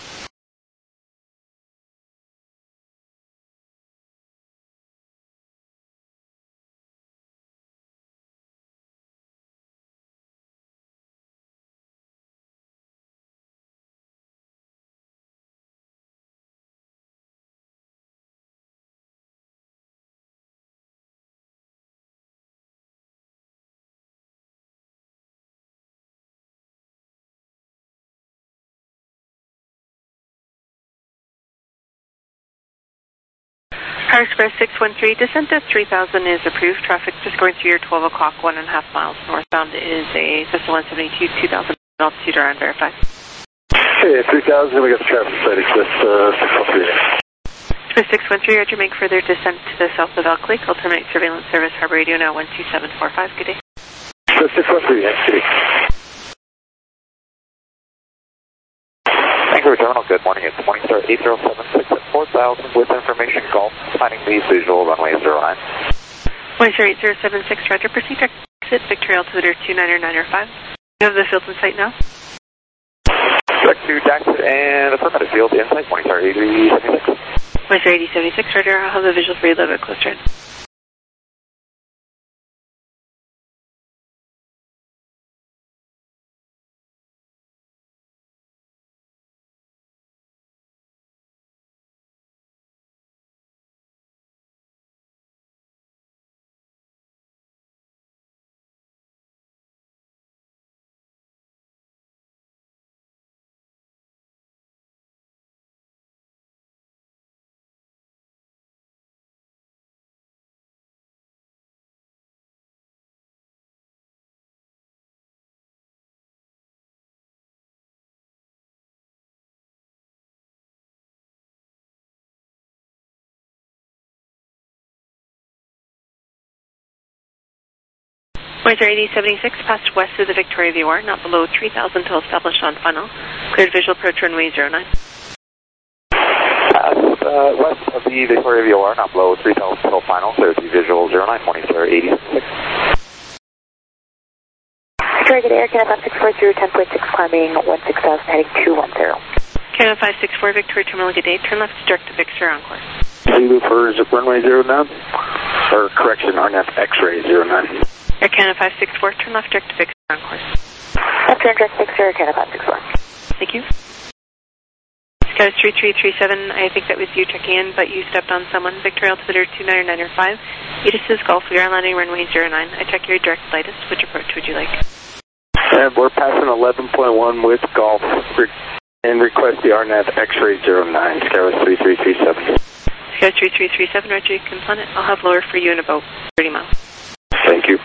Power Express six one three, descent at three thousand is approved. Traffic just going through your twelve o'clock, one and a half miles northbound is a Cessna one seventy-two, two thousand altitude around verified. Hey, three thousand, we got the traffic site Express uh, six one three. Express six one three, Roger, make further descent to the south of Elk Lake. I'll terminate surveillance service, Harbor Radio now one two seven four five. Good day. Express six one three, next city. Vancouver Terminal, good morning. It's Morningstar eight zero seven six at four thousand with information Golf, finding the visual runway zero nine. Morningstar eight zero seven six, Roger, proceed to exit, Victoria altimeter two nine nine oh five. You have the field in sight now? Direct to exit and affirmative field in sight, Morningstar eighty seventy-six. Morningstar eighty seventy-six, Roger, I'll have the visual for you a little bit closer in. Morningstar eighty seventy-six, passed west of the Victoria V O R, not below three thousand till established on funnel. Cleared visual approach runway zero nine. Passed uh, west of the Victoria V O R, not below three thousand till final. Cleared the visual zero nine, Morningstar eighty seventy-six. Victoria, good air, Canada five six four through ten point six, climbing one six thousand, heading two one zero. Canada five six four, Victoria Terminal, good day. Turn left to direct to Victor on course. Zulu for zip runway zero nine, or correction, R N F X-ray zero nine. Air Canada five six four, turn left direct to Victor on course. Left turn direct to Victor, Air Canada five six four. Thank you. Scout three three three seven, I think that was you checking in, but you stepped on someone. Victoria altimeter two nine nine oh five. Aegis is Golf, we are landing runway zero nine. I check your direct lightest. Which approach would you like? And we're passing eleven point one with Golf and request the R N F X-ray zero nine, Scout three three three seven. Scout three three three seven, Roger, you can plan it. I'll have lower for you in about thirty miles. Thank you.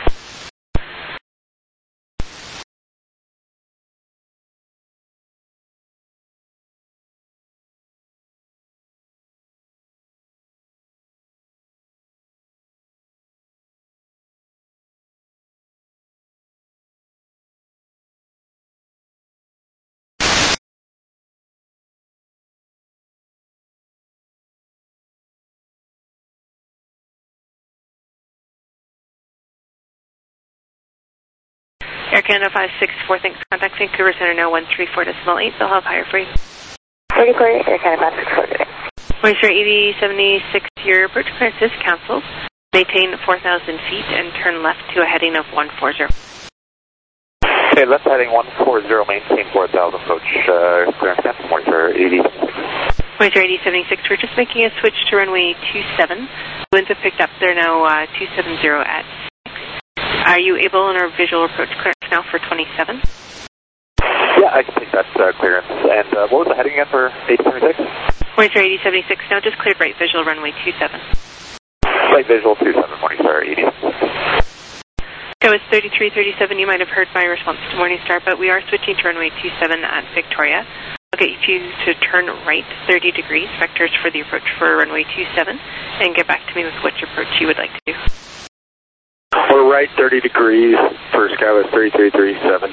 Air Canada five six four, thanks. Contact Vancouver Center now one three four decimal eight. They'll have higher for you. thirty four, Air Canada five six four today. Morningstar eighty seventy-six, your approach clearance is cancelled. Maintain four thousand feet and turn left to a heading of one forty. Okay, left heading one forty, maintain four thousand, approach uh, clearance cancel, Morningstar eighty seventy-six. Morningstar eighty seventy-six, we're just making a switch to runway two seven. Winds have picked up, they're now uh, two seventy at six. Are you able in our visual approach clearance now for twenty-seven? Yeah, I can take that uh, clearance. And uh, what was the heading again for eighty seventy-six? Morningstar eighty seventy-six, now just cleared right visual runway two seven. Right visual two seven, Morningstar eighty seventy-six. That was thirty-three thirty-seven, you might have heard my response to Morningstar, but we are switching to runway two seven at Victoria. get you to turn right thirty degrees, vectors for the approach for runway two seven, and get back to me with which approach you would like to do. We're right thirty degrees for Skywest three three three seven.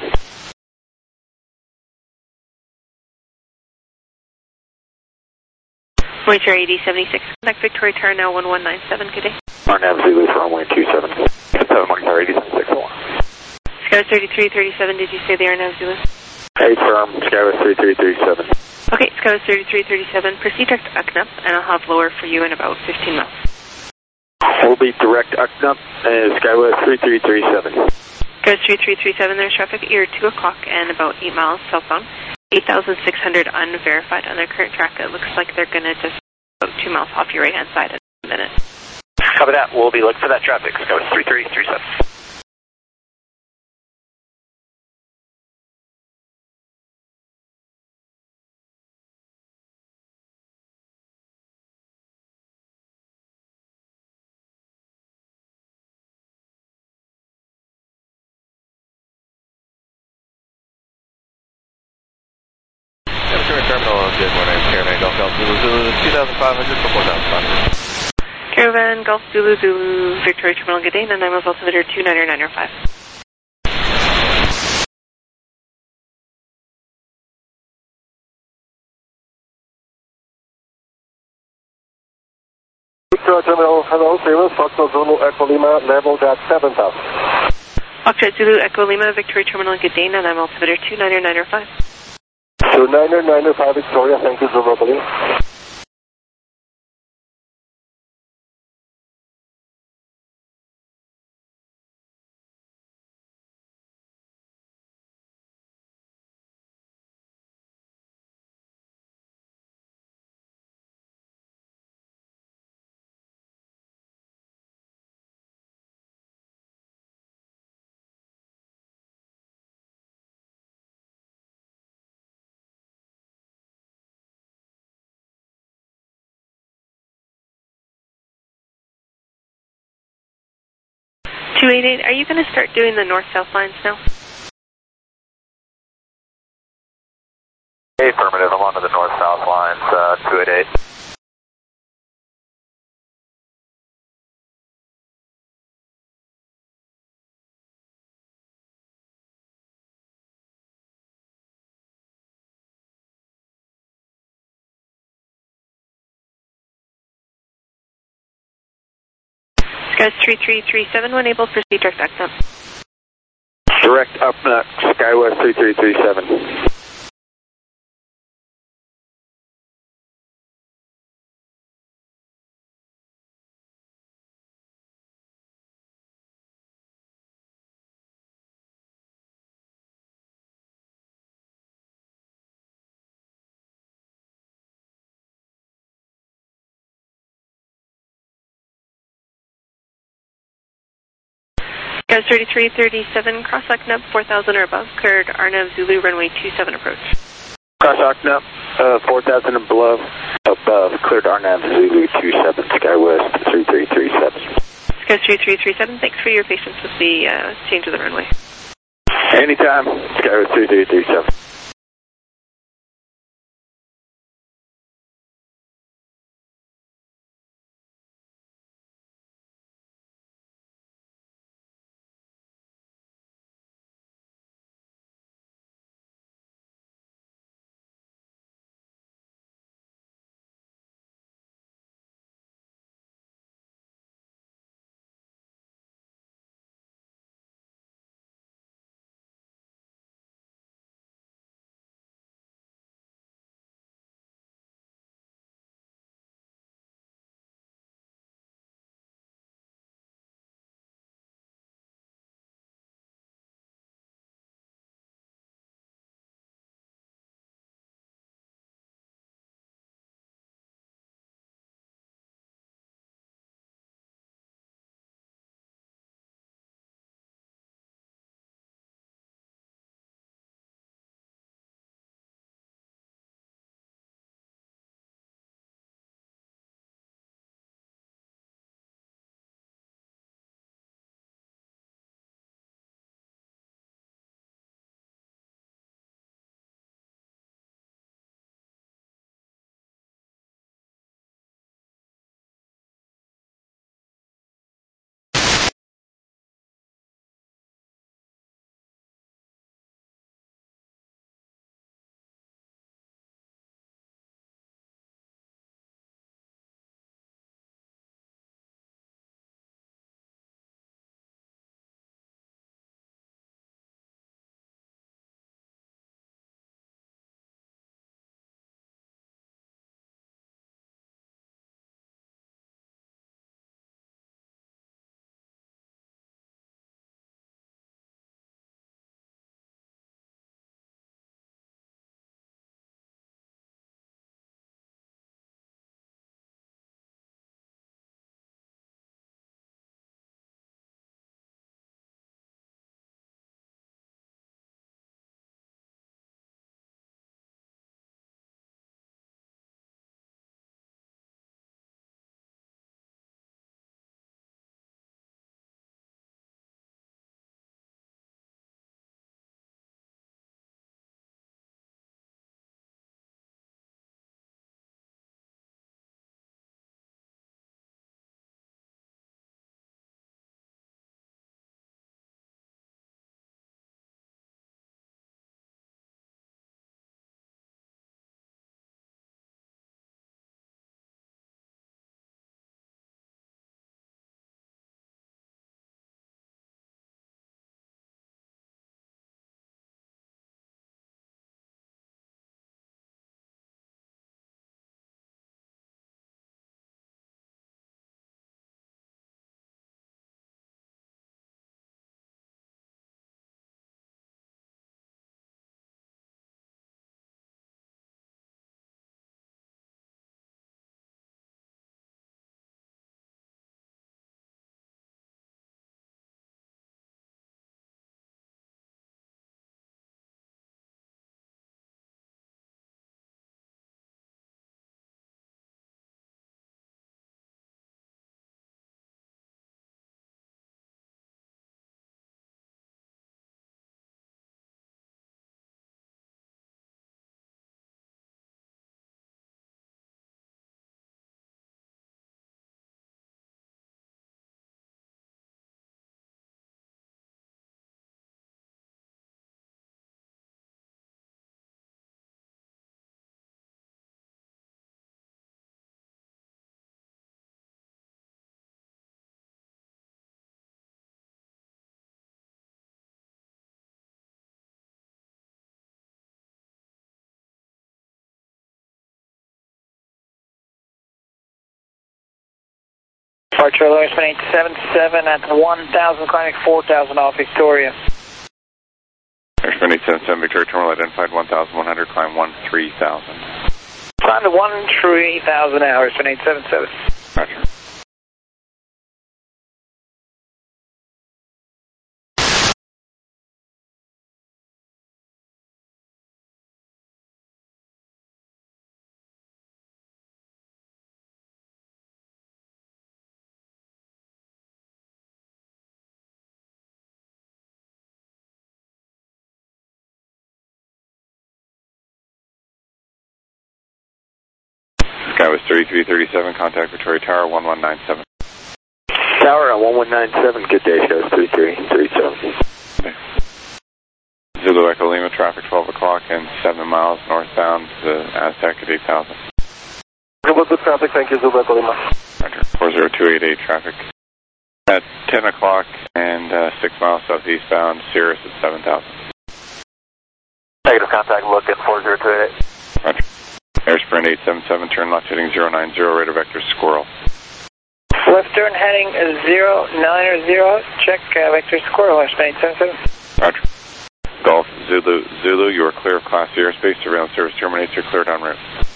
Voyager A D seventy-six, contact Victoria Tower now one one nine seven, good day. Arnav Zulu for runway two seven. seven Monitor A D seventy-six. Skywest thirty-three thirty-seven, did you say the Arnav Zulu? Hey, firm, Skywest three three three seven. Okay, Skywest thirty-three thirty-seven, proceed direct U C N U P, and I'll have lower for you in about fifteen miles. We'll be direct U C N U P, and Skywest three three three seven. Skywest three three three seven, there's traffic at your two o'clock and about eight miles southbound. eight thousand six hundred unverified on their current track. It looks like they're going to just about two miles off your right-hand side in a minute. Copy that. We'll be looking for that traffic. Skywest three three three seven. Terminal, good morning, Caravan Golf Golf Zulu Zulu, two thousand five hundred for four thousand five hundred. Caravan Golf Zulu Zulu, Victoria Terminal, good day, and I'm altimeter two nine nine five. Victoria Terminal, hello, Cirrus, Foxtrot Zulu, Echo Lima, level at seven thousand. Foxtrot Zulu, Echo Lima, Victoria Terminal, good day, and I'm altimeter two nine nine five. two nine nine five Victoria, thank you, Zulu, Lima. two eight eight, are you going to start doing the north-south lines now? Hey, affirmative. I'm on to the north-south lines, uh, two eight eight. Skywest three three three seven, when able, proceed direct U C N U P. Direct up next, Skywest three three three seven. Skywest thirty-three thirty-seven, cross U C N U P, four thousand or above, cleared Arnav Zulu, runway two seven approach. Cross U C N U P, uh, four thousand and below, above, cleared Arnav Zulu two seven, Skywest three three three seven. Skywest three three three seven, thanks for your patience with the uh, change of the runway. Anytime, Skywest three three three seven. Departure Lawrence eight seven seven at one thousand, climbing four thousand off Victoria. Airspan eight seven seven, Victoria Terminal identified one thousand one hundred, climb one three thousand. Climb to one three thousand hours, Airspan eight seven seven. Roger. Sky was thirty-three thirty-seven, contact Victoria Tower one one nine seven. Tower on one one nine seven, good day, shows thirty-three thirty-seven. Okay. Zulu Echo Lima, traffic twelve o'clock and seven miles northbound to Aztec at eight thousand. Good, good traffic, thank you, Zulu Echo Lima. Roger, four zero two eight eight traffic. At ten o'clock and uh, six miles southeastbound, Cirrus at seven thousand. Negative contact, look at four zero two eight eight. Roger. Airsprint eight seven seven, turn left heading zero nine zero, radar vector Squirrel. Left turn heading zero nine zero, check uh, vector Squirrel, Airspan eight seven seven. Roger. Golf Zulu, Zulu, you are clear of Class C airspace, surveillance service terminates, you're cleared en route.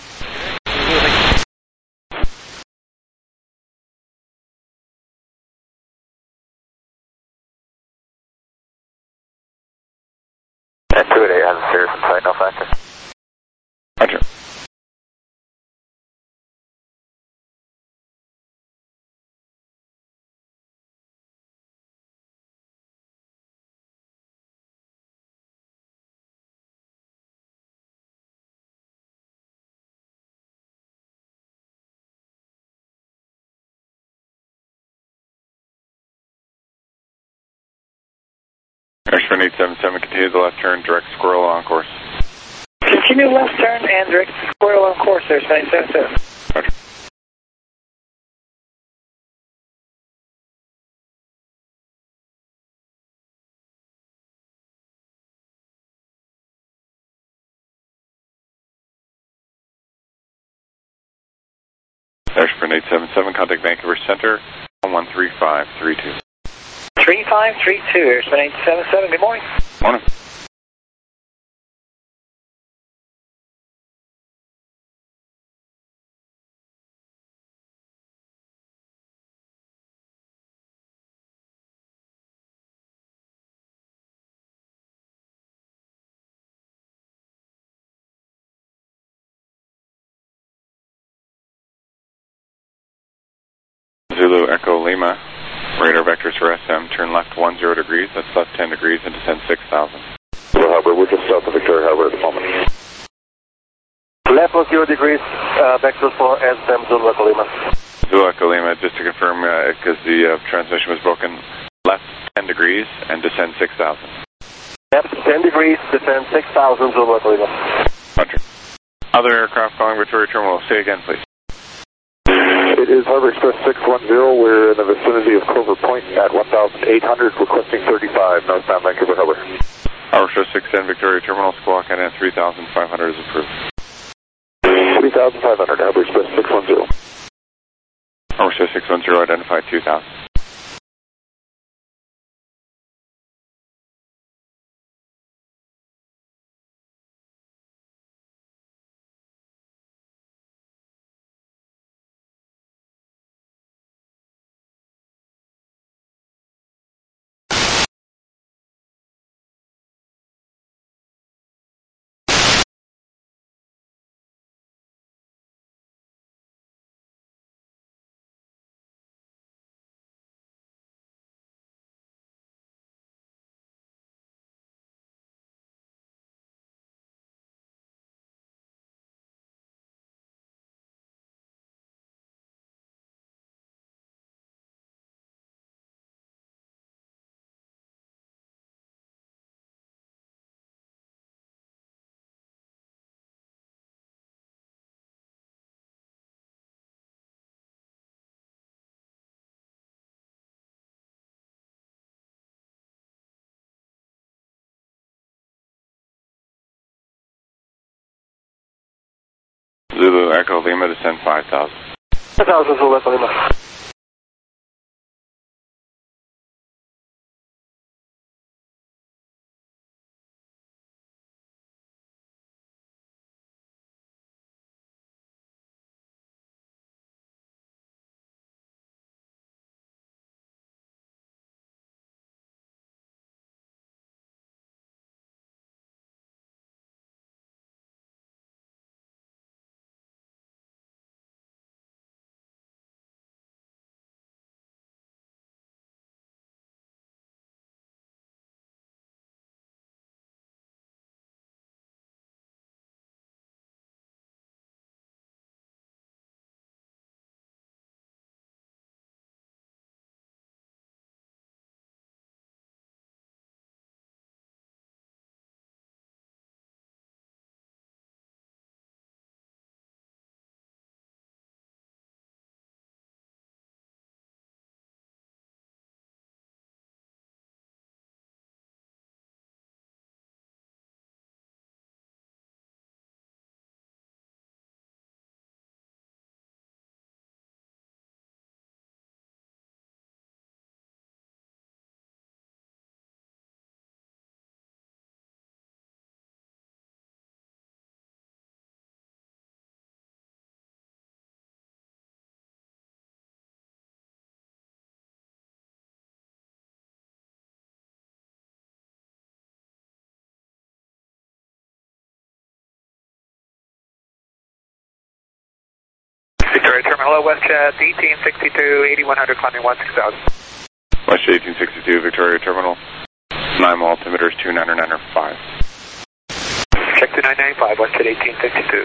And two eight eight has a Cirrus in sight, no factor. Roger. Airsprint eight seven seven, continue the left turn, direct Squirrel on course. Continue left turn and direct Squirrel on course, Airspan eight seven seven. Roger. Airsprint eight seven seven, contact Vancouver Center, one one three five three two. three five three two, Airspan eight seven seven, good morning. Morning. Zulu Echo Lima, radar vectors for S M, turn left one zero degrees, that's left ten degrees, and descend six thousand. Zulu Harbor, we're just south of Victoria Harbor at the moment. Left one zero degrees, uh, vector for S M, Zulu Echo Lima. Zulu Echo Lima, just to confirm, because uh, the uh, transmission was broken, left ten degrees and descend six thousand. Left ten degrees, descend six thousand, Zulu Echo Lima. Roger. Other aircraft calling Victoria Terminal, say again, please. It is Harbor Express six one zero. We're in the vicinity of Clover Point at one thousand eight hundred, requesting thirty-five, northbound Vancouver Harbor. Harbor Express six ten, Victoria Terminal, squawk at three thousand five hundred is approved. three thousand five hundred, Harbor Express six one zero. Harbor Express six one zero, identified two thousand. Zulu Echo Lima, descend five thousand. five thousand, Zulu Echo Lima. Victoria Terminal, WestJet eighteen sixty-two, eighty-one hundred, climbing one six thousand. WestJet eighteen sixty-two, Victoria Terminal, nine mile altimeter is two nine nine five. Check two nine nine five, WestJet eighteen sixty-two.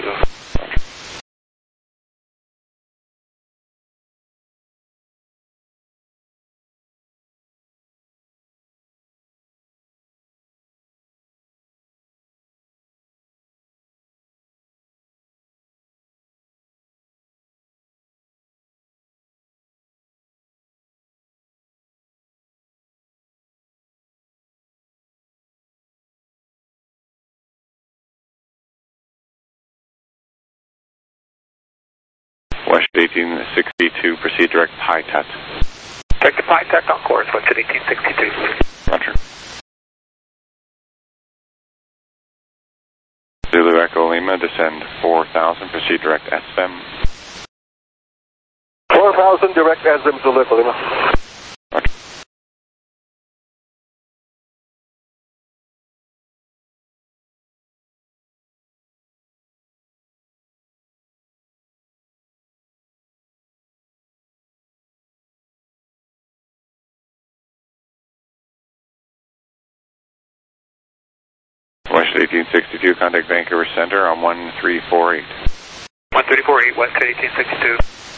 WestJet eighteen sixty-two, proceed direct Pi Tet. Check the Pi Tet on course, WestJet eighteen sixty-two. Roger. Zulu Echo Lima, descend four thousand, proceed direct S V E M. four thousand, direct S V E M, Zulu Echo Lima. Roger. WestJet eighteen sixty-two, contact Vancouver Center on one three four eight. one three four eight, WestJet eighteen sixty-two.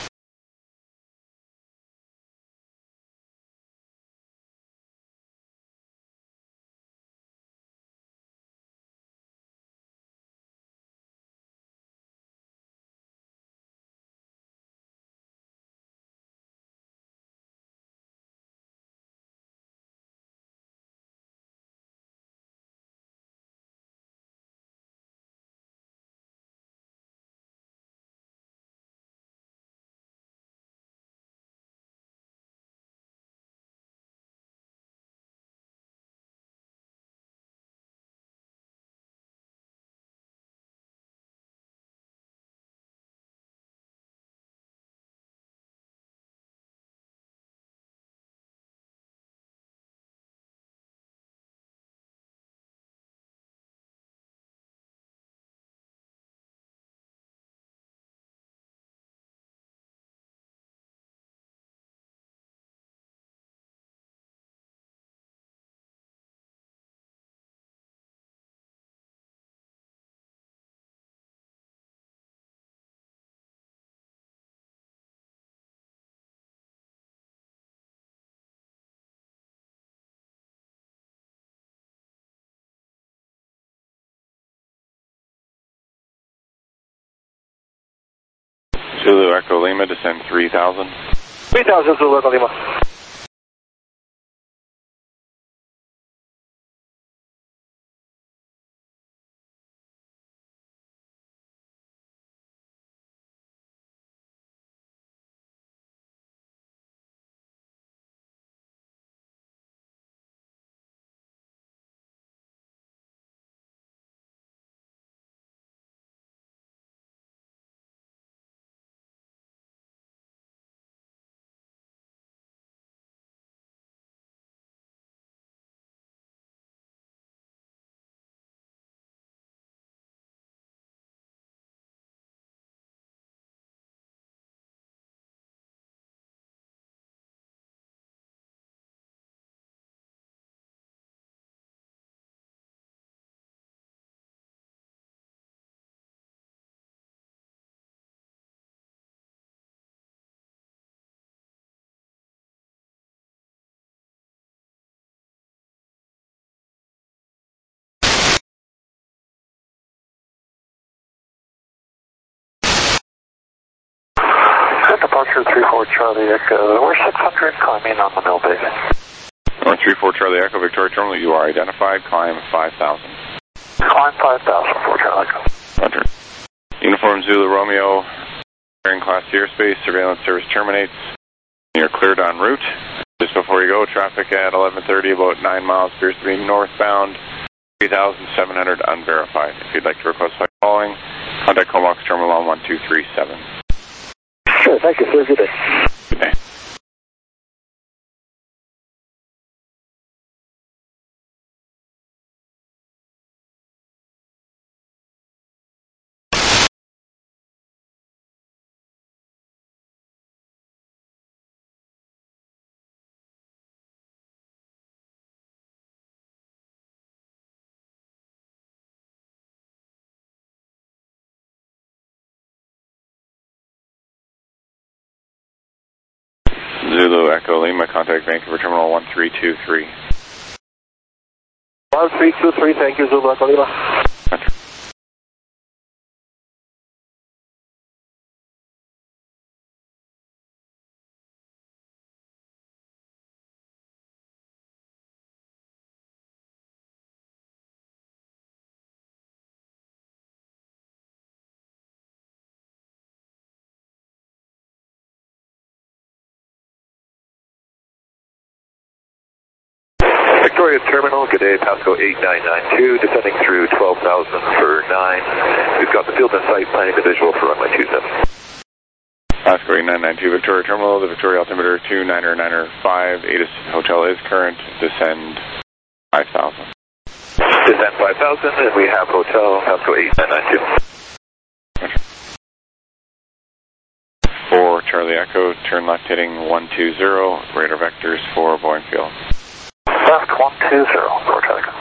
Zulu Echo Lima, descend three thousand. three thousand, Zulu Echo Lima. Departure three four Charlie Echo, we're six hundred, climbing on the mill base. North three four Charlie Echo, Victoria Terminal, you are identified, climb five thousand. Climb five thousand for Charlie Echo. Roger. Uniform Zulu Romeo, clearing Class C airspace, surveillance service terminates. You're cleared en route. Just before you go, traffic at eleven thirty, about nine miles, appears to be northbound, three thousand seven hundred unverified. If you'd like to request flight following, contact Comox Terminal on one two three seven. Sure, thank you, sir. Good day. Good day. Zulu Echo Lima, contact Vancouver Terminal one three two three. one three two three, thank you, Zulu Echo Lima. Victoria Terminal, good day, Pasco eight nine nine two, descending through twelve thousand for nine. We've got the field in sight, planning the visual for runway two seven. Pasco eight nine nine two, Victoria Terminal, the Victoria altimeter two niner niner five, ATIS Hotel is current, descend five thousand. Descend five thousand, and we have Hotel Pasco eight nine nine two. For Charlie Echo, turn left heading one two zero, radar vectors for Boeing Field. Left one two zero, for Charlie Echo.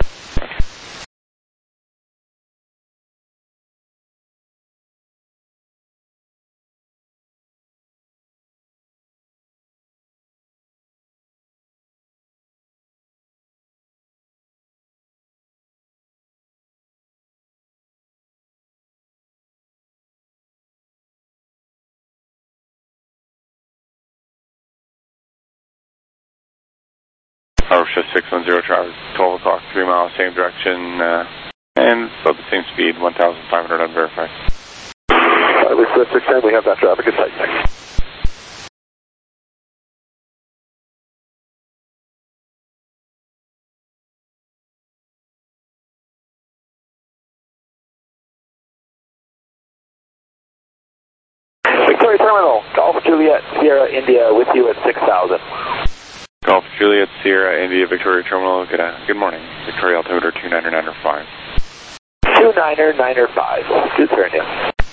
Power six one zero, traffic, twelve o'clock, three miles, same direction, uh, and about the same speed, one thousand five hundred unverified. Uh, with Swift six ten, we have that traffic in sight. Thanks. Victoria Terminal, Golf Juliet, Sierra India, with you at six thousand. Golf Juliet, Sierra India, Victoria Terminal, good, uh, good morning. Victoria altimeter two niner niner five. two niner niner five, good turn in.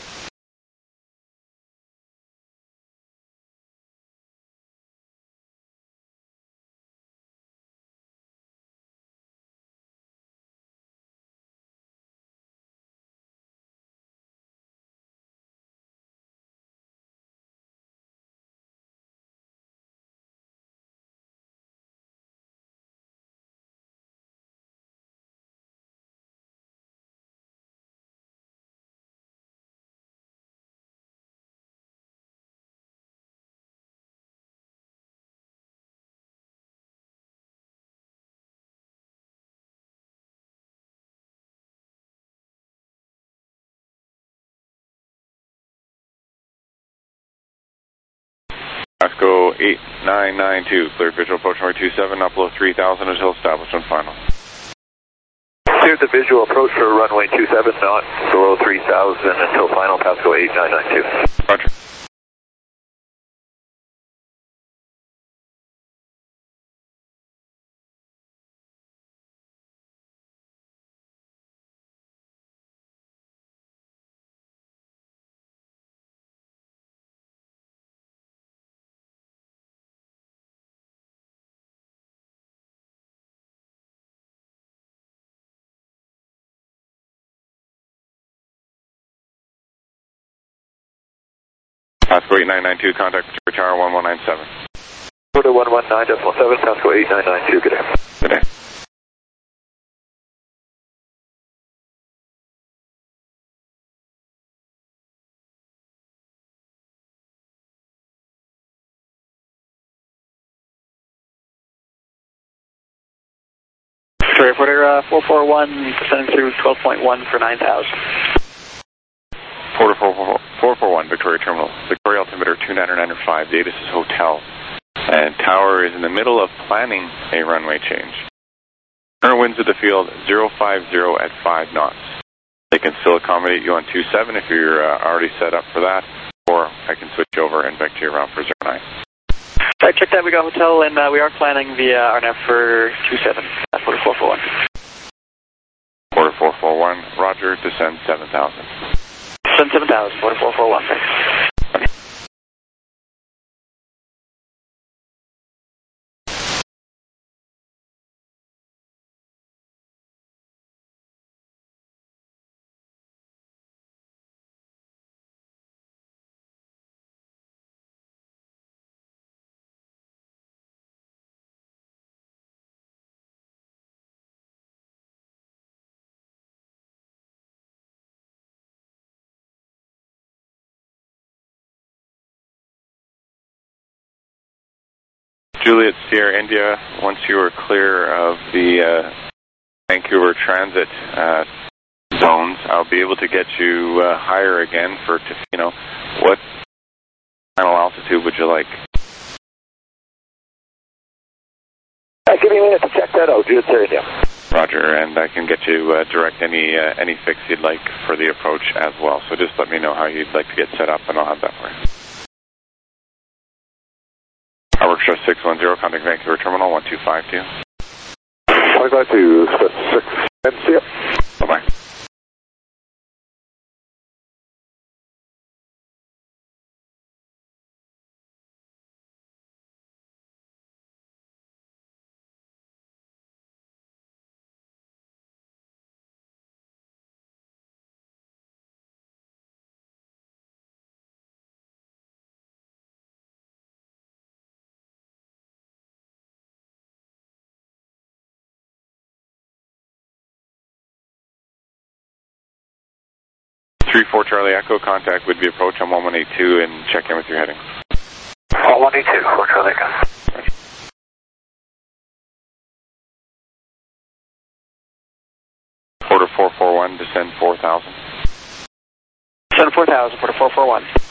Pasco eight nine nine two, clear visual approach number two seven, up below three thousand until established and final. Cleared the visual approach for runway two seven, not below three thousand until final, Pasco eight nine nine two. Roger. Pasco eight nine nine two, contact Victoria Tower one one nine seven. Order one one nine point seven, Pasco eight nine nine two, good day. Good day. Victoria Porter, uh, four four one, descending through twelve point one for nine thousand. Porter four four one, Victoria Terminal, Victoria altimeter two niner niner five, the ATIS is Hotel, and tower is in the middle of planning a runway change. Current winds at the field zero five zero at five knots. They can still accommodate you on two seven if you're uh, already set up for that, or I can switch over and vector you around for zero nine. I checked that, we got hotel, and uh, we are planning the uh, R N F for two seven, uh, Porter four four one. Porter four four one, roger, descend seven thousand. Descend seven thousand, Porter four four one, thanks. Juliet Sierra India, once you are clear of the uh, Vancouver transit uh, zones, I'll be able to get you uh, higher again for Tofino. What final altitude would you like? Uh, give me a minute to check that out, Juliet Sierra India. Roger, and I can get you uh, direct any uh, any fix you'd like for the approach as well. So just let me know how you'd like to get set up, and I'll have that for you. Harbor Express six one zero, contact Vancouver Terminal one two five two. one five two, six, and see ya. Bye-bye. three four Charlie Echo, contact would be approach on one one eight two and check in with your heading. one one eight two, four Charlie Echo. Porter four four one, descend four thousand. Descend four thousand, Porter four four one.